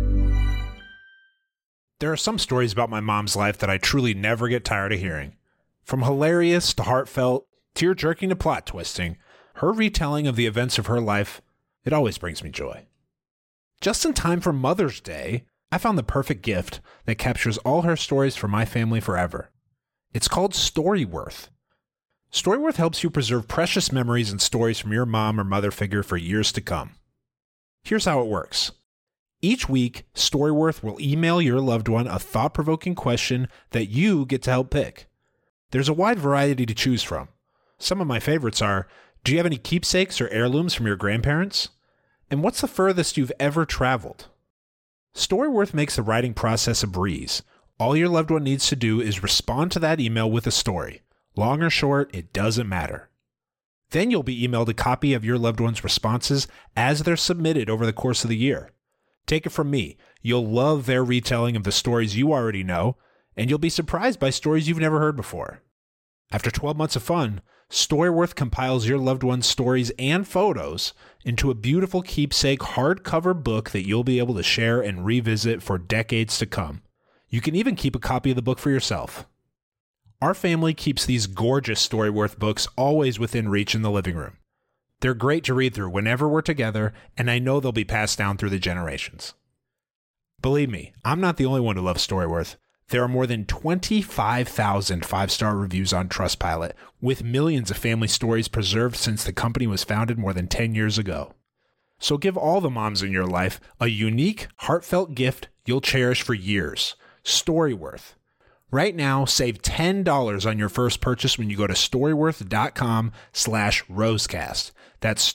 There are some stories about my mom's life that I truly never get tired of hearing. From hilarious to heartfelt, tear-jerking to plot twisting, her retelling of the events of her life, it always brings me joy. Just in time for Mother's Day, I found the perfect gift that captures all her stories for my family forever. It's called Storyworth. Storyworth helps you preserve precious memories and stories from your mom or mother figure for years to come. Here's how it works. Each week, Storyworth will email your loved one a thought-provoking question that you get to help pick. There's a wide variety to choose from. Some of my favorites are, do you have any keepsakes or heirlooms from your grandparents? And what's the furthest you've ever traveled? Storyworth makes the writing process a breeze. All your loved one needs to do is respond to that email with a story. Long or short, it doesn't matter. Then you'll be emailed a copy of your loved one's responses as they're submitted over the course of the year. Take it from me, you'll love their retelling of the stories you already know, and you'll be surprised by stories you've never heard before. After 12 months of fun, Storyworth compiles your loved one's stories and photos into a beautiful keepsake hardcover book that you'll be able to share and revisit for decades to come. You can even keep a copy of the book for yourself. Our family keeps these gorgeous Storyworth books always within reach in the living room. They're great to read through whenever we're together, and I know they'll be passed down through the generations. Believe me, I'm not the only one who loves Storyworth. There are more than 25,000 five-star reviews on Trustpilot, with millions of family stories preserved since the company was founded more than 10 years ago. So give all the moms in your life a unique, heartfelt gift you'll cherish for years. Storyworth. Right now, save $10 on your first purchase when you go to storyworth.com/rosecast. That's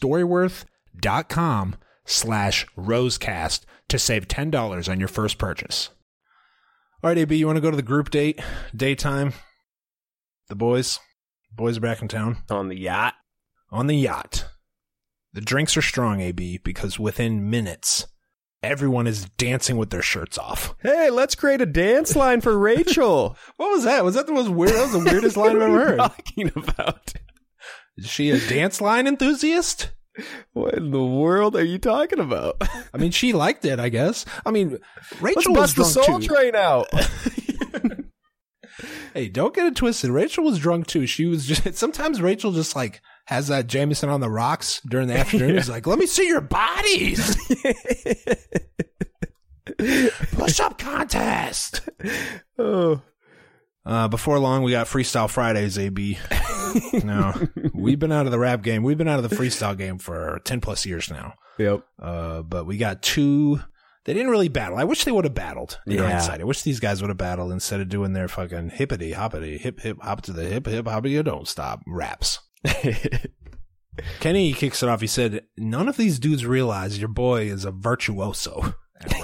storyworth.com/rosecast to save $10 on your first purchase. All right, AB, you want to go to the group daytime? The boys are back in town. On the yacht. On the yacht. The drinks are strong, AB, because within minutes, everyone is dancing with their shirts off. Hey, let's create a dance line for Rachel. What was that? Was that the most weird? That was the weirdest line I've ever heard. What are you talking about? Is she a dance line enthusiast? What in the world are you talking about? I mean, she liked it, I guess. I mean, Rachel Let's was bust the drunk Soul Train out. Hey, don't get it twisted. Rachel was drunk too. She was just, sometimes Rachel just like has that Jameson on the rocks during the afternoon. He's like, let me see your bodies. Push up contest. Oh. Before long, we got Freestyle Fridays, AB. No, we've been out of the rap game. We've been out of the freestyle game for 10 plus years now. Yep. But we got two. They didn't really battle. I wish they would have battled in hindsight. I wish these guys would have battled instead of doing their fucking hippity hoppity, hip hip hop to the hip hip hoppity don't stop raps. Kenny kicks it off. He said, none of these dudes realize your boy is a virtuoso at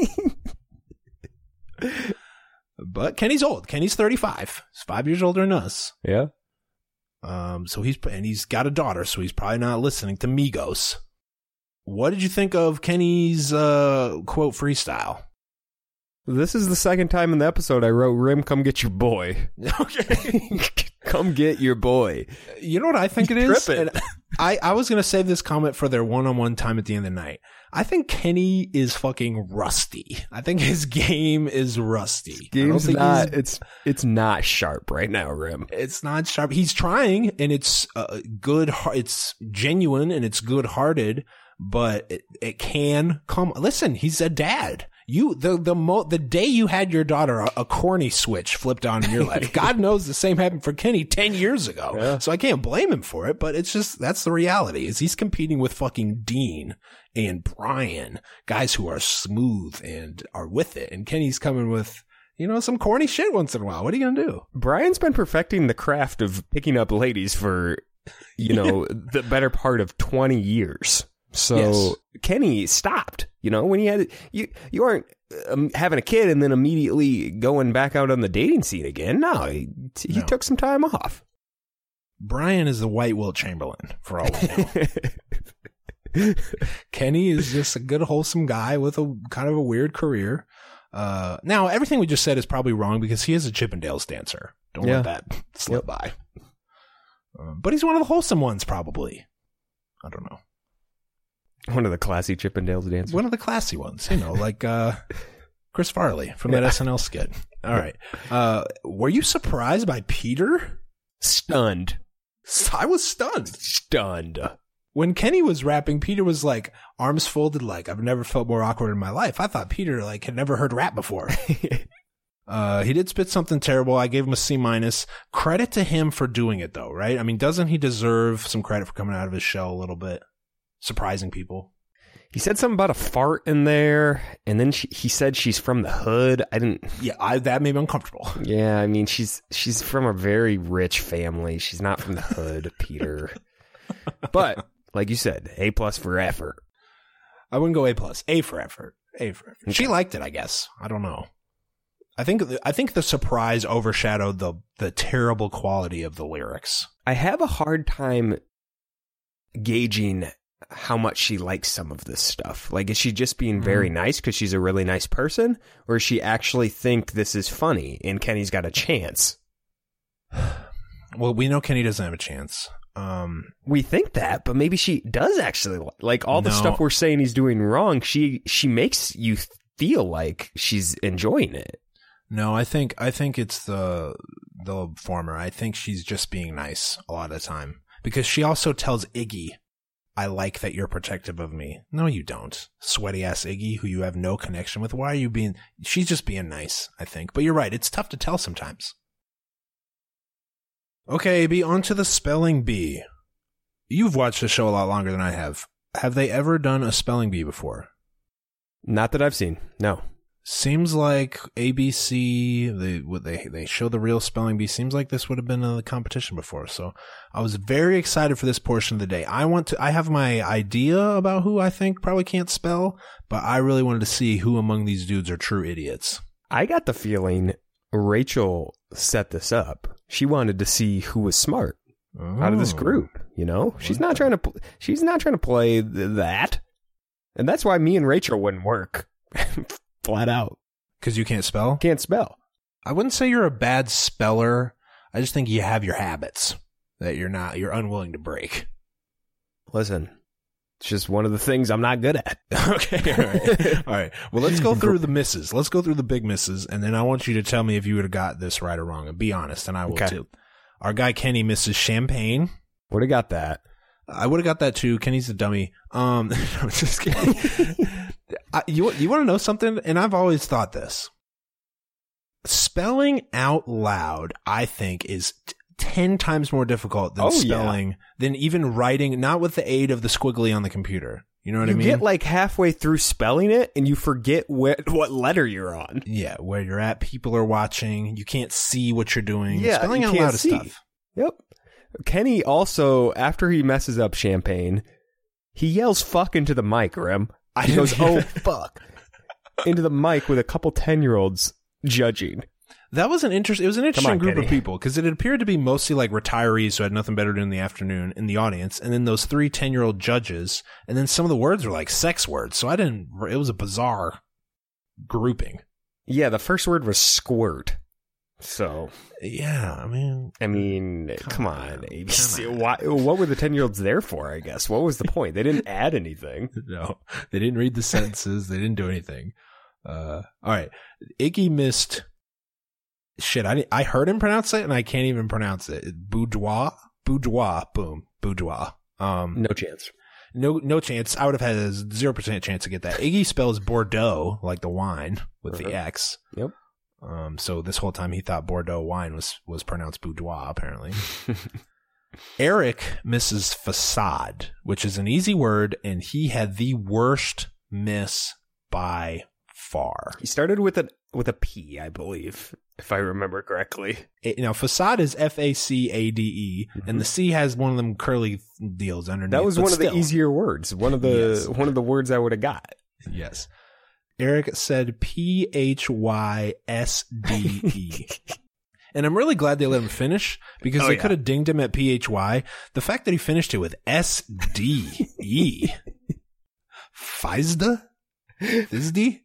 rap. But Kenny's old. Kenny's 35. He's 5 years older than us. Yeah. So he's got a daughter, so he's probably not listening to Migos. What did you think of Kenny's quote freestyle? This is the second time in the episode I wrote, Rim, come get your boy. Okay. Come get your boy. You know what I think it is? Tripping. And I was going to save this comment for their one-on-one time at the end of the night. I think Kenny is fucking rusty. I think his game is rusty. Game's not, it's not sharp right now, Rim. It's not sharp. He's trying, and it's good. It's genuine, and it's good-hearted, but it can come. Listen, he's a dad. The day you had your daughter, a corny switch flipped on in your life. God knows the same happened for Kenny 10 years ago. Yeah. So I can't blame him for it, but it's just, that's the reality, is he's competing with fucking Dean and Brian, guys who are smooth and are with it. And Kenny's coming with, some corny shit once in a while. What are you gonna do? Brian's been perfecting the craft of picking up ladies for, the better part of 20 years. So yes. Kenny stopped. When he had you aren't having a kid and then immediately going back out on the dating scene again. No, he took some time off. Brian is the white Wilt Chamberlain, for all we know. Kenny is just a good, wholesome guy with a kind of a weird career. Now, everything we just said is probably wrong because he is a Chippendales dancer. Don't let that slip by. But he's one of the wholesome ones, probably. I don't know. One of the classy Chippendales dancers. One of the classy ones, like Chris Farley from that SNL skit. All right. Were you surprised by Peter? Stunned. I was stunned. Stunned. When Kenny was rapping, Peter was like arms folded, like I've never felt more awkward in my life. I thought Peter had never heard rap before. He did spit something terrible. I gave him a C-. Credit to him for doing it though, right? I mean, doesn't he deserve some credit for coming out of his shell a little bit, surprising people? He said something about a fart in there, and then he said she's from the hood. I didn't. Yeah, that made me uncomfortable. Yeah, I mean, she's from a very rich family. She's not from the hood, Peter. But like you said, A+ for effort. I wouldn't go A+. A for effort. A for effort. Okay. She liked it, I guess. I don't know. I think the surprise overshadowed the terrible quality of the lyrics. I have a hard time gauging how much she likes some of this stuff. Like, is she just being very nice because she's a really nice person, or does she actually think this is funny and Kenny's got a chance? Well, we know Kenny doesn't have a chance. We think that, but maybe she does actually like all the stuff we're saying he's doing wrong. She makes you feel like she's enjoying it. No, I think it's the former. I think she's just being nice a lot of the time because she also tells Iggy, I like that you're protective of me. No, you don't. Sweaty ass Iggy, who you have no connection with. Why are you being... She's just being nice, I think. But you're right. It's tough to tell sometimes. Okay, AB, on to the spelling bee. You've watched the show a lot longer than I have. Have they ever done a spelling bee before? Not that I've seen. No. Seems like ABC, they show the real spelling bee. Seems like this would have been a competition before. So I was very excited for this portion of the day. I have my idea about who I think probably can't spell, but I really wanted to see who among these dudes are true idiots. I got the feeling Rachel set this up. She wanted to see who was smart out of this group. She's not trying to play that, and that's why me and Rachel wouldn't work. Flat out. Because you can't spell? Can't spell. I wouldn't say you're a bad speller. I just think you have your habits that you're unwilling to break. Listen, it's just one of the things I'm not good at. Okay, all right. All right. Well, let's go through the misses. Let's go through the big misses, and then I want you to tell me if you would have got this right or wrong, and be honest, and I will too. Our guy Kenny misses champagne. Would have got that. I would have got that too. Kenny's a dummy. I'm just kidding. You want to know something? And I've always thought this. Spelling out loud, I think, is 10 times more difficult than than even writing, not with the aid of the squiggly on the computer. You know what I mean? You get like halfway through spelling it and you forget what letter you're on. Yeah, where you're at. People are watching. You can't see what you're doing. Yeah, spelling out loud is tough. Yep. Kenny also, after he messes up champagne, he yells fuck into the mic, Rem. He goes, oh, fuck, into the mic with a couple 10-year-olds judging. It was an interesting group of people because it appeared to be mostly like retirees who had nothing better to do in the afternoon in the audience. And then those 3 10-year-old judges. And then some of the words were like sex words. So it was a bizarre grouping. Yeah, the first word was squirt. So yeah, I mean, come on, ABC. What were the 10-year-olds there for? I guess what was the point? They didn't add anything. No, they didn't read the sentences. They didn't do anything. All right, Iggy missed. Shit, I heard him pronounce it, and I can't even pronounce it. Boudoir, boom, boudoir. No chance. No chance. I would have had a 0% chance to get that. Iggy spells Bordeaux like the wine with the X. Yep. So this whole time he thought Bordeaux wine was pronounced boudoir, apparently. Eric misses facade, which is an easy word, and he had the worst miss by far. He started with a P, I believe, if I remember correctly. Now, facade is F-A-C-A-D-E, and the C has one of them curly deals underneath. That was one of the easier words. One of the words I would have got. Yes. Eric said P-H-Y-S-D-E. And I'm really glad they let him finish, because they could have dinged him at P-H-Y. The fact that he finished it with S-D-E. Fizda? Fizdy?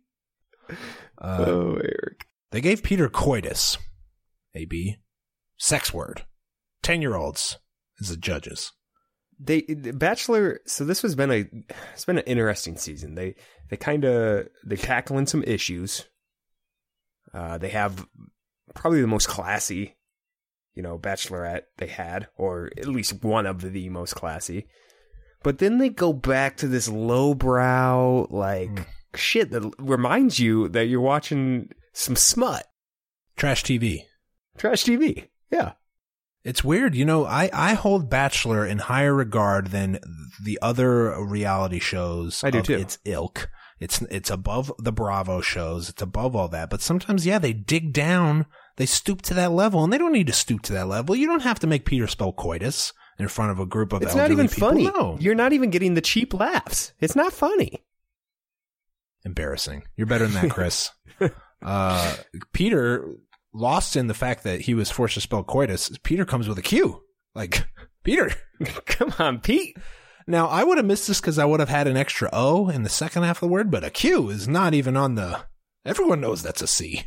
Eric. They gave Peter coitus. A-B. Sex word. 10-year-olds as the judges. The Bachelor. So this it's been an interesting season. They tackling some issues. They have probably the most classy, Bachelorette they had, or at least one of the most classy. But then they go back to this lowbrow, shit that reminds you that you're watching some smut. Trash TV. Yeah. It's weird. I hold Bachelor in higher regard than the other reality shows. I do too. Its ilk. It's above the Bravo shows. It's above all that. But sometimes, they dig down. They stoop to that level, and they don't need to stoop to that level. You don't have to make Peter spell coitus in front of a group of elderly people. It's not even funny. No. You're not even getting the cheap laughs. It's not funny. Embarrassing. You're better than that, Chris. Peter, lost in the fact that he was forced to spell coitus, Peter comes with a Q. Peter. Come on, Pete. Now, I would have missed this because I would have had an extra O in the second half of the word, but a Q is not even on the... Everyone knows that's a C.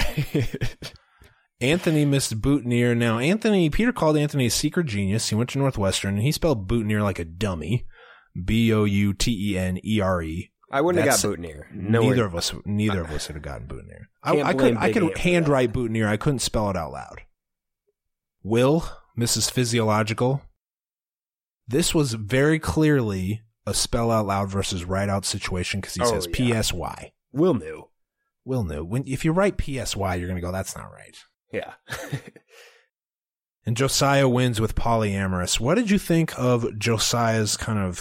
Anthony missed boutonniere. Now, Peter called Anthony a secret genius. He went to Northwestern, and he spelled boutonniere like a dummy. B-O-U-T-E-N-E-R-E. I wouldn't have got boutonniere. Neither of us would have gotten boutonniere. I could handwrite boutonniere. I couldn't spell it out loud. Will, Mrs. Physiological. This was very clearly a spell out loud versus write out situation because he says P-S-Y. Will knew. If you write P-S-Y, you're going to go, that's not right. Yeah. And Josiah wins with polyamorous. What did you think of Josiah's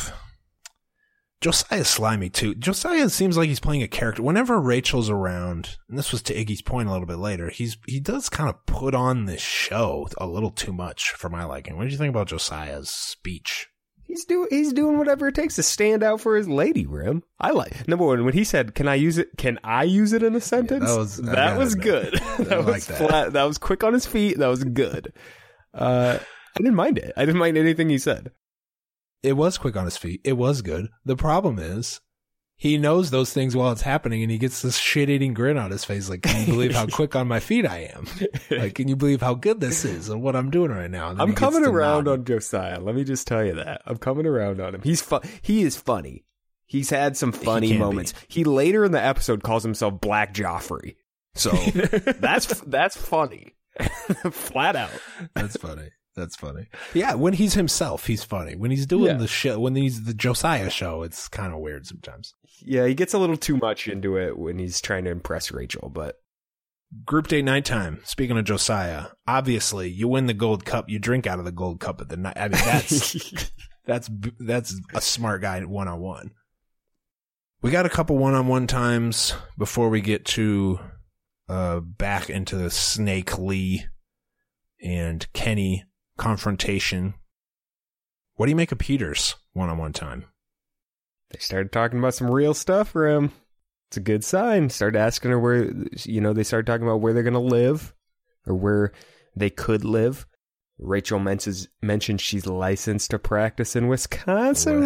Josiah's slimy too. Josiah seems like he's playing a character. Whenever Rachel's around, and this was to Iggy's point a little bit later, he does kind of put on this show a little too much for my liking. What did you think about Josiah's speech? He's doing whatever it takes to stand out for his lady, Rim. Number one, when he said, "Can I use it in a sentence?" Yeah, that was good. That was flat. That was quick on his feet. That was good. I didn't mind it. I didn't mind anything he said. It was quick on his feet. It was good. The problem is, he knows those things while it's happening, and he gets this shit-eating grin on his face. Like, can you believe how quick on my feet I am? Like, can you believe how good this is and what I'm doing right now? I'm coming around on Josiah. Let me just tell you that. I'm coming around on him. He is funny. He's had some funny moments. He later in the episode calls himself Black Joffrey. So that's funny. Flat out. That's funny. Yeah, when he's himself, he's funny. When he's doing the show, when he's the Josiah show, it's kind of weird sometimes. Yeah, he gets a little too much into it when he's trying to impress Rachel, but... Group date nighttime. Speaking of Josiah, obviously, you win the gold cup, you drink out of the gold cup at the night. I mean, that's a smart guy one-on-one. We got a couple one-on-one times before we get to back into the Snake Lee and Kenny confrontation. What do you make of Peter's one-on-one time? They started talking about some real stuff for him. It's a good sign. Started asking her where, they started talking about where they're going to live or where they could live. Rachel mentioned she's licensed to practice in Wisconsin.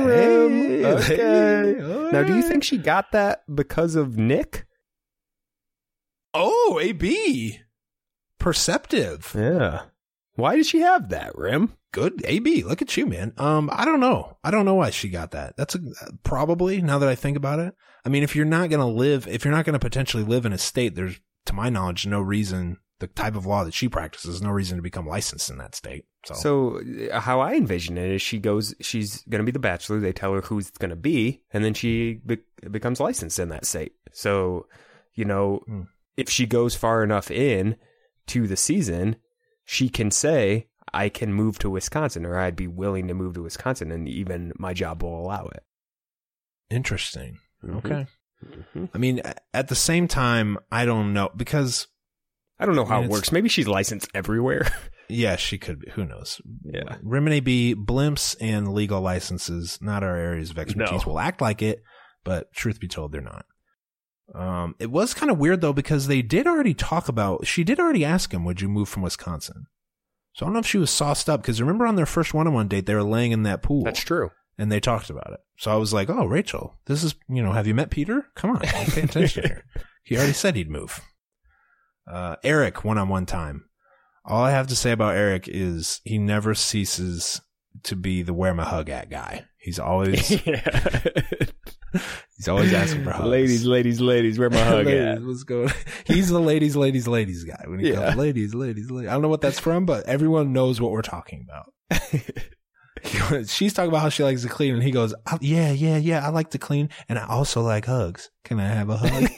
Okay. Now, do you think she got that because of Nick? Oh, AB. Perceptive. Yeah. Why did she have that, Rim? Good. AB, look at you, man. I don't know. I don't know why she got that. That's probably, now that I think about it. I mean, if you're not going to potentially live in a state, there's, to my knowledge, no reason, the type of law that she practices, no reason to become licensed in that state. So how I envision it is she's going to be the bachelor. They tell her who it's going to be, and then she becomes licensed in that state. So, if she goes far enough in to the season, she can say, I can move to Wisconsin, or I'd be willing to move to Wisconsin, and even my job will allow it. Interesting. Mm-hmm. Okay. I mean, at the same time, I don't know, because I don't know how it works. Maybe she's licensed everywhere. Yeah, she could be. Who knows? Yeah. Remini B, blimps and legal licenses, not our areas of expertise. No. We'll act like it, but truth be told, they're not. It was kind of weird, though, because she did already ask him, would you move from Wisconsin? So I don't know if she was sauced up, because remember on their first one-on-one date, they were laying in that pool. That's true. And they talked about it. So I was like, oh, Rachel, this is, have you met Peter? Come on, pay attention here. He already said he'd move. Eric, one-on-one time. All I have to say about Eric is he never ceases to be the where my hug at guy. He's always he's always asking for hugs. Ladies, where my hug at? What's going? He's the ladies guy. When he comes, ladies. I don't know what that's from, but everyone knows what we're talking about. She's talking about how she likes to clean, and he goes, yeah, I like to clean, and I also like hugs. Can I have a hug?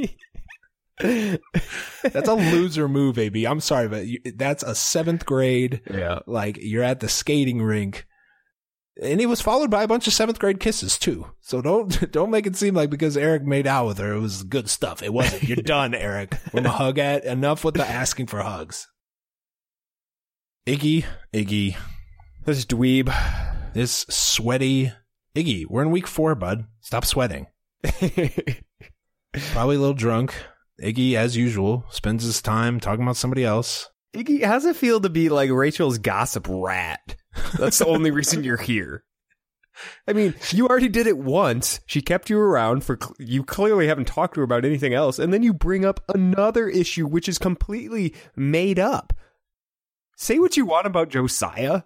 That's a loser move, AB. I'm sorry, but that's a 7th grade. Yeah. Like, you're at the skating rink. And it was followed by a bunch of 7th grade kisses, too. So don't make it seem like because Eric made out with her, it was good stuff. It wasn't. You're done, Eric. Where my hug at? Enough with the asking for hugs. Iggy. This dweeb. This sweaty Iggy. We're in week 4, bud. Stop sweating. Probably a little drunk. Iggy, as usual, spends his time talking about somebody else. Iggy, how's it feel to be like Rachel's gossip rat? That's the only reason you're here. I mean, you already did it once. She kept you around for, you clearly haven't talked to her about anything else. And then you bring up another issue, which is completely made up. Say what you want about Josiah.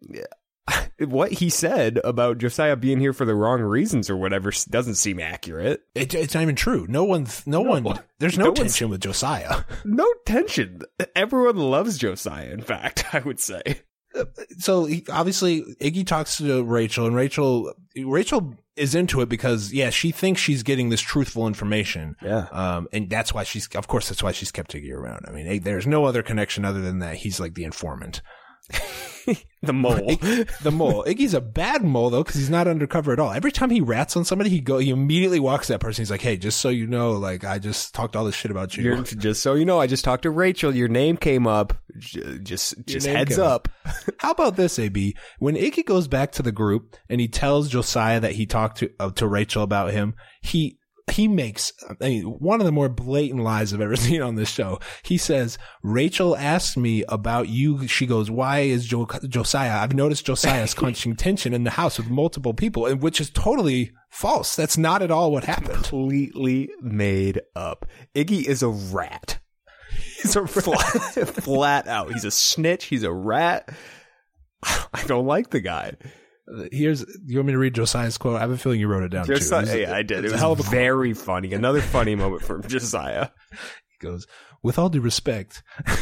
What he said about Josiah being here for the wrong reasons or whatever doesn't seem accurate. It's not even true. No one, there's no tension with Josiah. No tension. Everyone loves Josiah, in fact, I would say. So obviously Iggy talks to Rachel, and Rachel is into it because she thinks she's getting this truthful information. Yeah. And that's why she's kept Iggy around. I mean, there's no other connection other than that he's like the informant. The mole. The mole. Iggy's a bad mole, though, because he's not undercover at all. Every time he rats on somebody, he immediately walks to that person. He's like, hey, just so you know, like, I just talked all this shit about you. Just so you know, I just talked to Rachel. Your name came up. Just heads up. How about this, AB? When Iggy goes back to the group and he tells Josiah that he talked to Rachel about him, he makes, one of the more blatant lies I've ever seen on this show. He says, Rachel asked me about you. She goes, why is Josiah? I've noticed Josiah's causing tension in the house with multiple people, which is totally false. That's not at all what happened. Completely made up. Iggy is a rat. He's a rat. Flat out. He's a snitch. He's a rat. I don't like the guy. You want me to read Josiah's quote? I have a feeling you wrote it down, too. I did. It was very funny. Another funny moment from Josiah. He goes, with all due respect,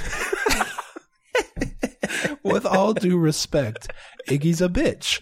Iggy's a bitch.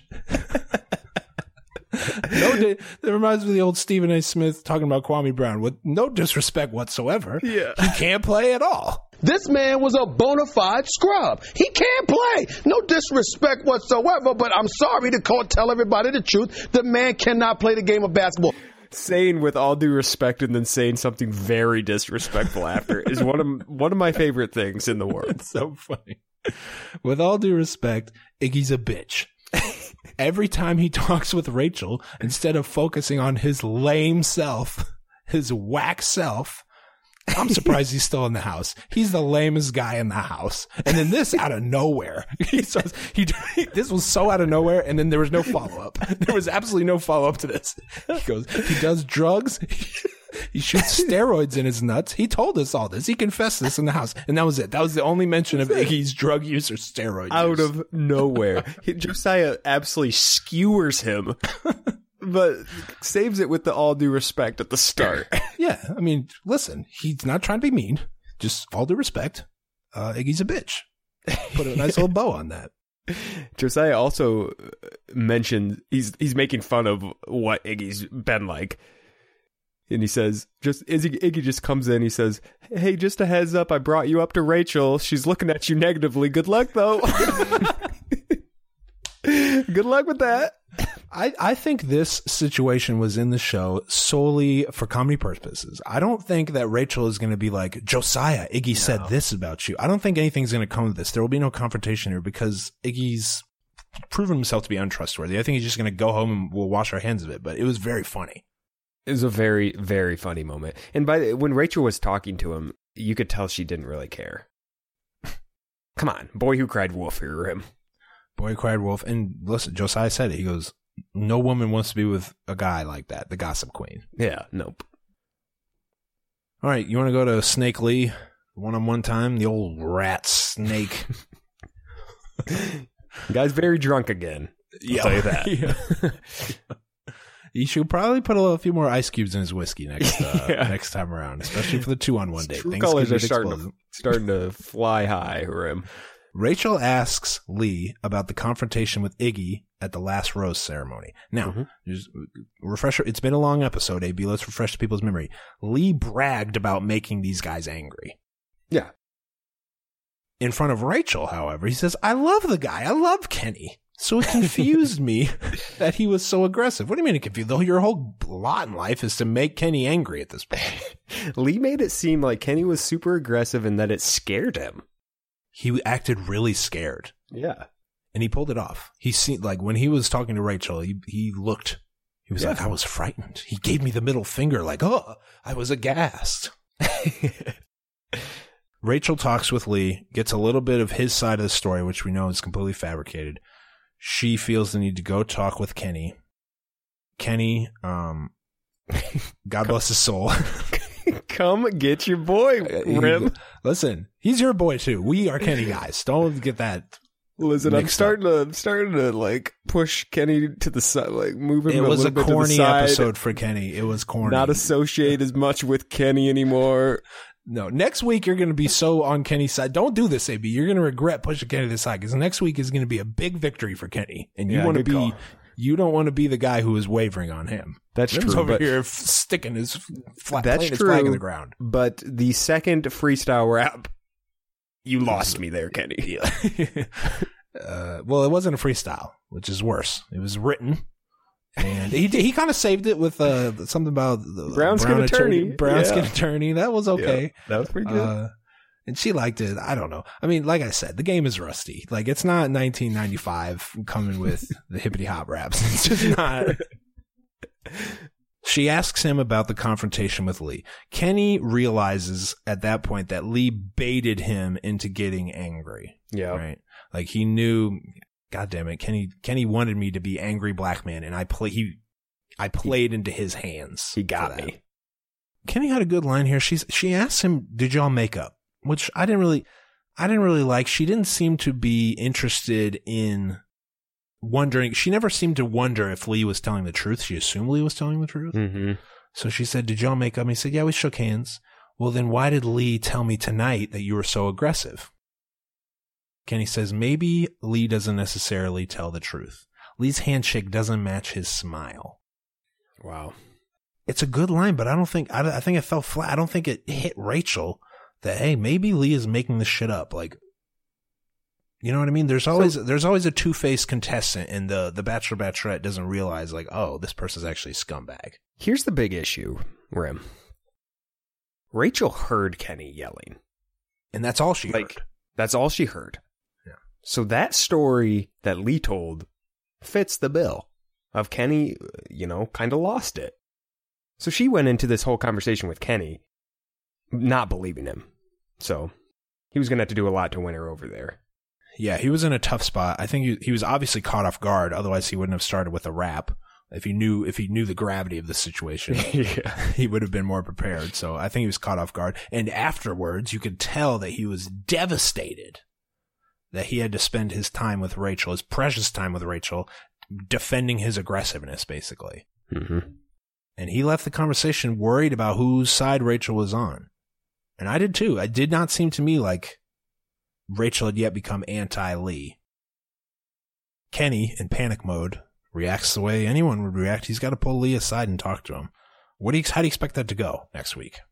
That reminds me of the old Stephen A. Smith talking about Kwame Brown. With no disrespect whatsoever, he can't play at all. This man was a bona fide scrub. He can't play. No disrespect whatsoever, but I'm sorry to tell everybody the truth. The man cannot play the game of basketball. Saying with all due respect and then saying something very disrespectful after is one of my favorite things in the world. It's so funny. With all due respect, Iggy's a bitch. Every time he talks with Rachel, instead of focusing on his lame self, his whack self, I'm surprised he's still in the house. He's the lamest guy in the house. And then this out of nowhere. This was so out of nowhere, and then there was no follow-up. There was absolutely no follow-up to this. He goes, he does drugs. He shoots steroids in his nuts. He told us all this. He confessed this in the house. And that was it. That was the only mention of Iggy's drug use or steroid use. Out of nowhere. Josiah absolutely skewers him. But saves it with the all due respect at the start. Yeah, I mean, listen, he's not trying to be mean. Just all due respect. Iggy's a bitch. Put a nice little bow on that. Josiah also mentioned he's making fun of what Iggy's been like. And he says, Iggy just comes in. He says, hey, just a heads up. I brought you up to Rachel. She's looking at you negatively. Good luck, though. Good luck with that. I think this situation was in the show solely for comedy purposes. I don't think that Rachel is going to be like, Josiah, Iggy said this about you. I don't think anything's going to come of this. There will be no confrontation here because Iggy's proven himself to be untrustworthy. I think he's just going to go home and we'll wash our hands of it. But it was very funny. It was a very, very funny moment. And when Rachel was talking to him, you could tell she didn't really care. Come on. Boy who cried wolf here, him. Boy who cried wolf. And listen, Josiah said it. He goes, no woman wants to be with a guy like that, the gossip queen. Yeah, nope. All right, you want to go to Snake Lee one-on-one time? The old rat snake. Guy's very drunk again. I'll tell you that. Yeah. You should probably put a few more ice cubes in his whiskey next time around, especially for the 2-on-1 date. True colors are starting to fly high, Rim. Rachel asks Lee about the confrontation with Iggy at the last rose ceremony. Now, just refresher. It's been a long episode, AB. Let's refresh people's memory. Lee bragged about making these guys angry. Yeah. In front of Rachel, however, he says, I love the guy. I love Kenny. So it confused me that he was so aggressive. What do you mean it confused? Your whole lot in life is to make Kenny angry at this point. Lee made it seem like Kenny was super aggressive and that it scared him. He acted really scared. Yeah. And he pulled it off. He seemed like when he was talking to Rachel, he was like, I was frightened. He gave me the middle finger like, oh, I was aghast. Rachel talks with Lee, gets a little bit of his side of the story, which we know is completely fabricated. She feels the need to go talk with Kenny. Kenny, God bless his soul. Come get your boy, Rim. Listen, he's your boy too. We are Kenny guys. Don't get that. Listen, I'm starting to like push Kenny to the side, like move him. It was a a corny side, episode for Kenny. It was corny. Not associate as much with Kenny anymore. No, next week you're going to be so on Kenny's side. Don't do this, AB. You're going to regret pushing Kenny to the side because next week is going to be a big victory for Kenny, and you want to be. Call. You don't want to be the guy who is wavering on him. That's Rim's true. Over here sticking his flag in the ground. But the second freestyle rap, you lost me there, Kenny. Well, it wasn't a freestyle, which is worse. It was written. And he kind of saved it with something about the brown skin attorney. Brown skin attorney. That was okay. Yeah, that was pretty good. And she liked it. I don't know. I mean, like I said, the game is rusty. Like, it's not 1995 coming with the hippity hop raps. It's just not. She asks him about the confrontation with Lee. Kenny realizes at that point that Lee baited him into getting angry. Yeah. Right? Like, he knew, God damn it, Kenny wanted me to be angry black man, and I played into his hands. He got me. Kenny had a good line here. She asks him, did y'all make up? Which I didn't really like. She didn't seem to be interested in wondering. She never seemed to wonder if Lee was telling the truth. She assumed Lee was telling the truth. Mm-hmm. So she said, did y'all make up? And he said, yeah, we shook hands. Well, then why did Lee tell me tonight that you were so aggressive? Kenny says, maybe Lee doesn't necessarily tell the truth. Lee's handshake doesn't match his smile. Wow. It's a good line, but I think it fell flat. I don't think it hit Rachel that, hey, maybe Lee is making this shit up. Like, you know what I mean? There's always a two-faced contestant, and the Bachelor Bachelorette doesn't realize, like, oh, this person's actually a scumbag. Here's the big issue, Rim. Rachel heard Kenny yelling. And that's all she heard. That's all she heard. Yeah. So that story that Lee told fits the bill of Kenny, kind of lost it. So she went into this whole conversation with Kenny not believing him. So he was going to have to do a lot to win her over there. Yeah, he was in a tough spot. I think he was obviously caught off guard. Otherwise, he wouldn't have started with a rap. If he knew the gravity of the situation, he would have been more prepared. So I think he was caught off guard. And afterwards, you could tell that he was devastated that he had to spend his time with Rachel, his precious time with Rachel, defending his aggressiveness, basically. Mm-hmm. And he left the conversation worried about whose side Rachel was on. And I did too. It did not seem to me like Rachel had yet become anti-Lee. Kenny, in panic mode, reacts the way anyone would react. He's got to pull Lee aside and talk to him. How do you expect that to go next week?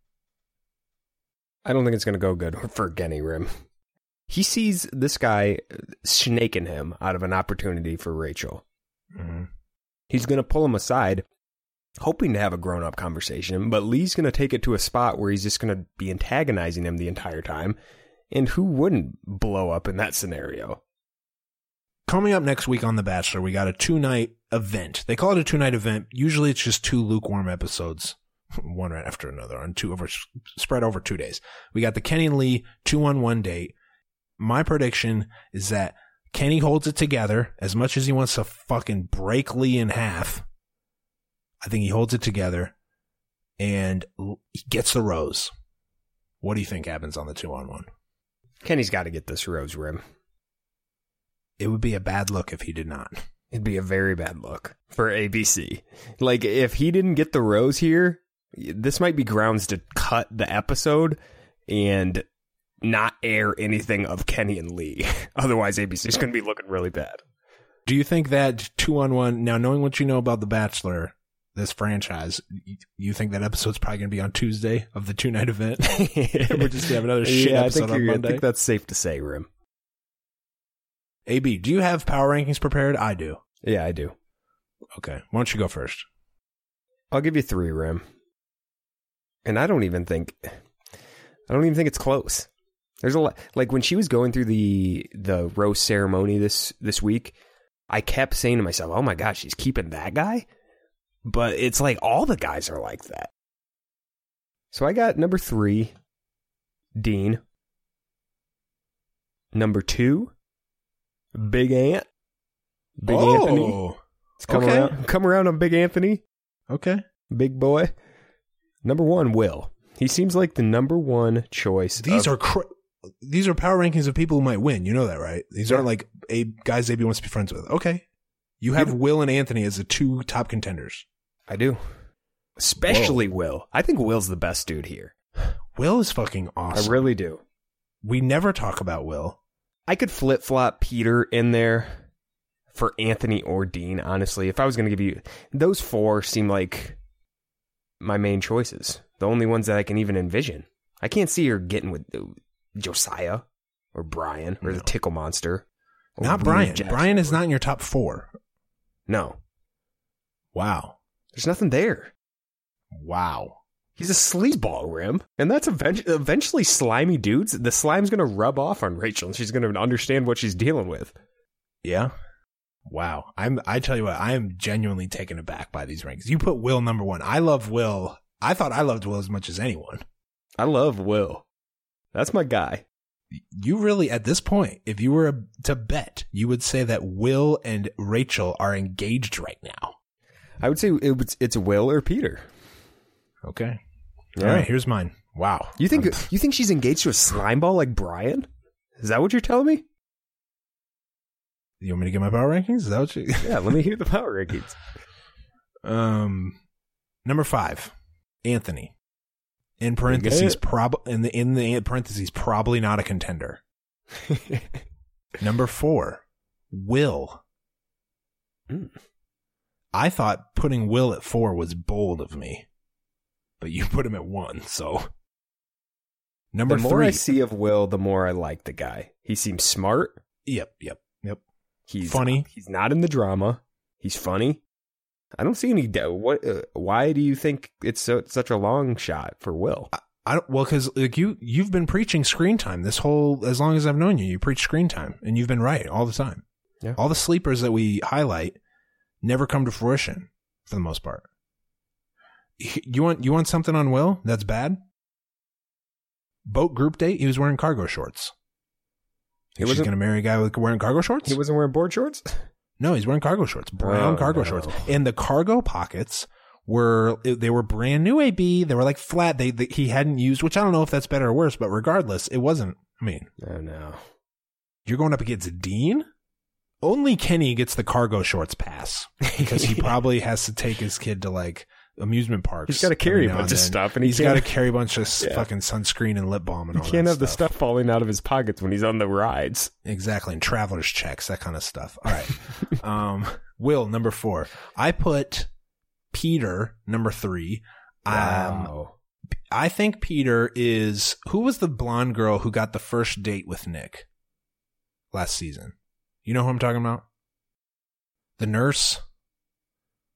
I don't think it's going to go good for Kenny, Rim. He sees this guy snaking him out of an opportunity for Rachel. Mm-hmm. He's going to pull him aside, hoping to have a grown-up conversation, but Lee's going to take it to a spot where he's just going to be antagonizing him the entire time. And who wouldn't blow up in that scenario? Coming up next week on The Bachelor, we got a 2-night event. They call it a 2-night event. Usually it's just 2 lukewarm episodes, one right after another, spread over 2 days. We got the Kenny and Lee 2-on-1 date. My prediction is that Kenny holds it together as much as he wants to fucking break Lee in half. I think he holds it together and he gets the rose. What do you think happens on the 2-on-1? Kenny's got to get this rose rim. It would be a bad look if he did not. It'd be a very bad look for ABC. Like, if he didn't get the rose here, this might be grounds to cut the episode and not air anything of Kenny and Lee. Otherwise, ABC's going to be looking really bad. Do you think that 2-on-1, now knowing what you know about The Bachelor, this franchise, you think that episode's probably going to be on Tuesday of the 2-night event? We're just going to have another shit episode on Monday? I think that's safe to say, Rim. AB, do you have power rankings prepared? I do. Yeah, I do. Okay. Why don't you go first? I'll give you 3, Rim. And I don't even think it's close. There's a lot, like when she was going through the roast ceremony this week, I kept saying to myself, "Oh my God, she's keeping that guy." But it's like all the guys are like that. So I got number 3, Dean. Number 2, Big Ant. Big Anthony. It's come around on Big Anthony. Okay. Big boy. Number 1, Will. He seems like the number 1 choice. These are power rankings of people who might win. You know that, right? These aren't like guys AB wants to be friends with. Okay. You have Will and Anthony as the 2 top contenders. I do. Especially Will. I think Will's the best dude here. Will is fucking awesome. I really do. We never talk about Will. I could flip-flop Peter in there for Anthony or Dean, honestly. If I was going to give you... Those 4 seem like my main choices. The only ones that I can even envision. I can't see her getting with Josiah or Brian or the Tickle Monster. Not Brian. Brian is not in your top 4. No. Wow. There's nothing there. Wow. He's a sleazeball, Rim. And that's eventually slimy dudes. The slime's going to rub off on Rachel, and she's going to understand what she's dealing with. Yeah? Wow. I tell you what, I am genuinely taken aback by these rankings. You put Will number 1. I love Will. I thought I loved Will as much as anyone. I love Will. That's my guy. You really, at this point, if you were to bet, you would say that Will and Rachel are engaged right now. I would say it's Will or Peter. Okay. Yeah. All right, here's mine. Wow. You think she's engaged to a slimeball like Brian? Is that what you're telling me? You want me to get my power rankings? Is that what you... Yeah, let me hear the power rankings. Number 5, Anthony. In parentheses, in the parentheses, probably not a contender. Number 4, Will. I thought putting Will at 4 was bold of me, but you put him at 1. So number 3. The more I see of Will, the more I like the guy. He seems smart. Yep. He's funny. He's not in the drama. He's funny. I don't see any why do you think it's such a long shot for Will? I don't, well, because like you've been preaching screen time as long as I've known you. You preach screen time, and you've been right all the time. Yeah. All the sleepers that we highlight never come to fruition for the most part. You want something on Will that's bad? Boat group date. He was wearing cargo shorts. She's going to marry a guy wearing cargo shorts? He wasn't wearing board shorts? No, he's wearing cargo shorts, brown cargo shorts. And the cargo pockets were brand new, AB. They were like flat. He hadn't used, which I don't know if that's better or worse, but regardless, it wasn't. I mean. Oh, no. You're going up against Dean? Only Kenny gets the cargo shorts pass because he probably has to take his kid to like amusement parks. He's got to carry a bunch of stuff, and he's got to carry a bunch of fucking sunscreen and lip balm and all that. He can't have the stuff falling out of his pockets when he's on the rides. Exactly, and traveler's checks, that kind of stuff. All right. Will, number 4. I put Peter, number 3. Wow. I think Peter is... Who was the blonde girl who got the first date with Nick last season? You know who I'm talking about? The nurse?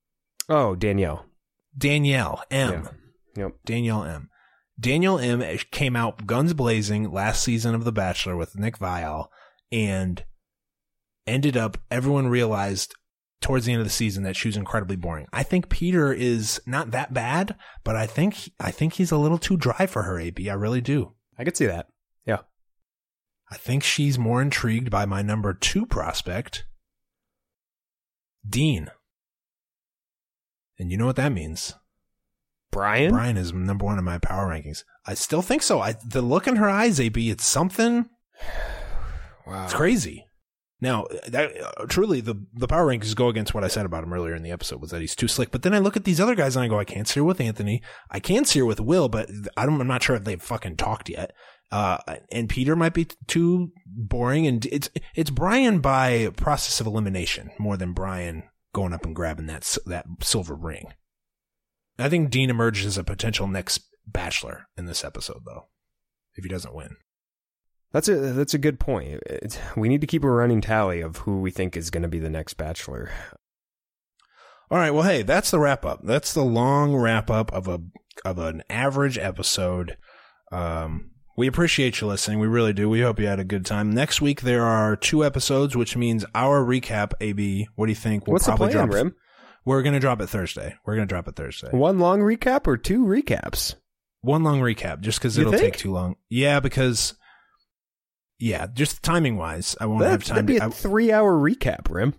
Oh, Danielle. Danielle M. Yeah. Yep. Danielle M. Danielle M. came out guns blazing last season of The Bachelor with Nick Viall, and ended up, everyone realized towards the end of the season that she was incredibly boring. I think Peter is not that bad, but I think he's a little too dry for her, AB. I really do. I could see that. Yeah. I think she's more intrigued by my number 2 prospect, Dean. And you know what that means. Brian? Brian is number 1 in my power rankings. I still think so. The look in her eyes, AB, it's something. Wow. It's crazy. Now, truly, the power rankings go against what I said about him earlier in the episode, was that he's too slick. But then I look at these other guys and I go, I can't see her with Anthony. I can see her with Will, but I'm not sure if they've fucking talked yet. And Peter might be too boring. And it's Brian by process of elimination more than Brian going up and grabbing that silver ring. I think Dean emerges as a potential next Bachelor in this episode, though, if he doesn't win. That's a good point. We need to keep a running tally of who we think is going to be the next Bachelor. All right. Well, hey, that's the wrap up. That's the long wrap up of an average episode. We appreciate you listening. We really do. We hope you had a good time. Next week there are 2 episodes, which means our recap. AB, what do you think? What's the plan, Rim? We're going to drop it Thursday. One long recap or 2 recaps? One long recap, just because it'll take too long. Yeah, because. Yeah, just timing wise, I won't have time. That'd be a 3-hour recap, Rim.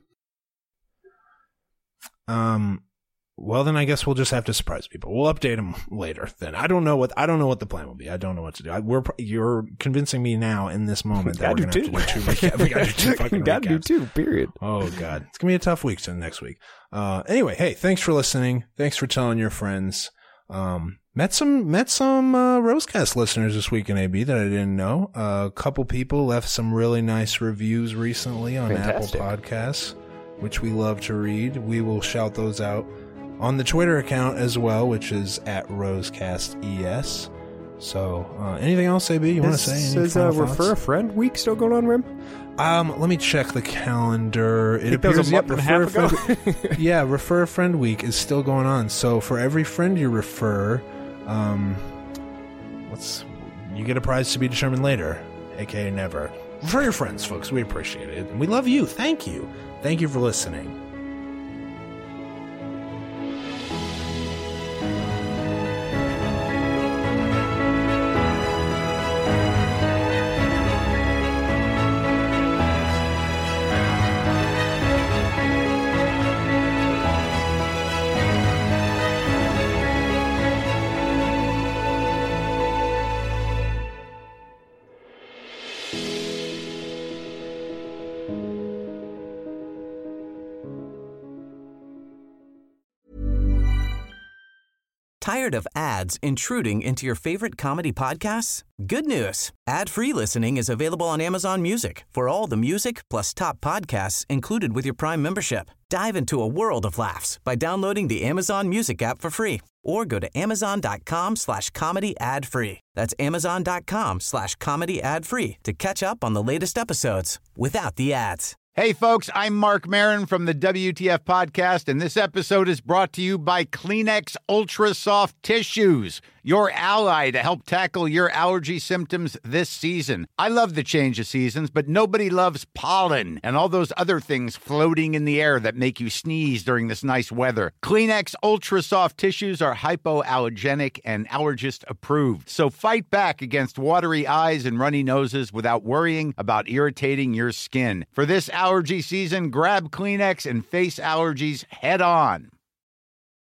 Well, then I guess we'll just have to surprise people. We'll update them later. Then I don't know what the plan will be. I don't know what to do. You're convincing me now in this moment that we're going to have to do 2 recaps. We got to do 2 fucking recaps. Got to do 2. Period. Oh God, it's gonna be a tough week next week. Anyway, hey, thanks for listening. Thanks for telling your friends. Met some Rosecast listeners this week in AB that I didn't know. A couple people left some really nice reviews recently on Fantastic. Apple Podcasts, which we love to read. We will shout those out on the Twitter account as well, which is at RosecastES. So, anything else, AB, you want to say? Is Refer a Friend week still going on, Rim? Let me check the calendar. It appears, Refer a Friend week is still going on. So for every friend you refer, you get a prize to be determined later, aka never. Refer your friends, folks. We appreciate it. And we love you. Thank you. Thank you for listening. Tired of ads intruding into your favorite comedy podcasts? Good news. Ad-free listening is available on Amazon Music for all the music plus top podcasts included with your Prime membership. Dive into a world of laughs by downloading the Amazon Music app for free or go to amazon.com/comedy ad-free. That's amazon.com/comedy ad-free to catch up on the latest episodes without the ads. Hey, folks, I'm Mark Maron from the WTF Podcast, and this episode is brought to you by Kleenex Ultra Soft Tissues, your ally to help tackle your allergy symptoms this season. I love the change of seasons, but nobody loves pollen and all those other things floating in the air that make you sneeze during this nice weather. Kleenex Ultra Soft Tissues are hypoallergenic and allergist approved, so fight back against watery eyes and runny noses without worrying about irritating your skin. For this allergy season, grab Kleenex and face allergies head on.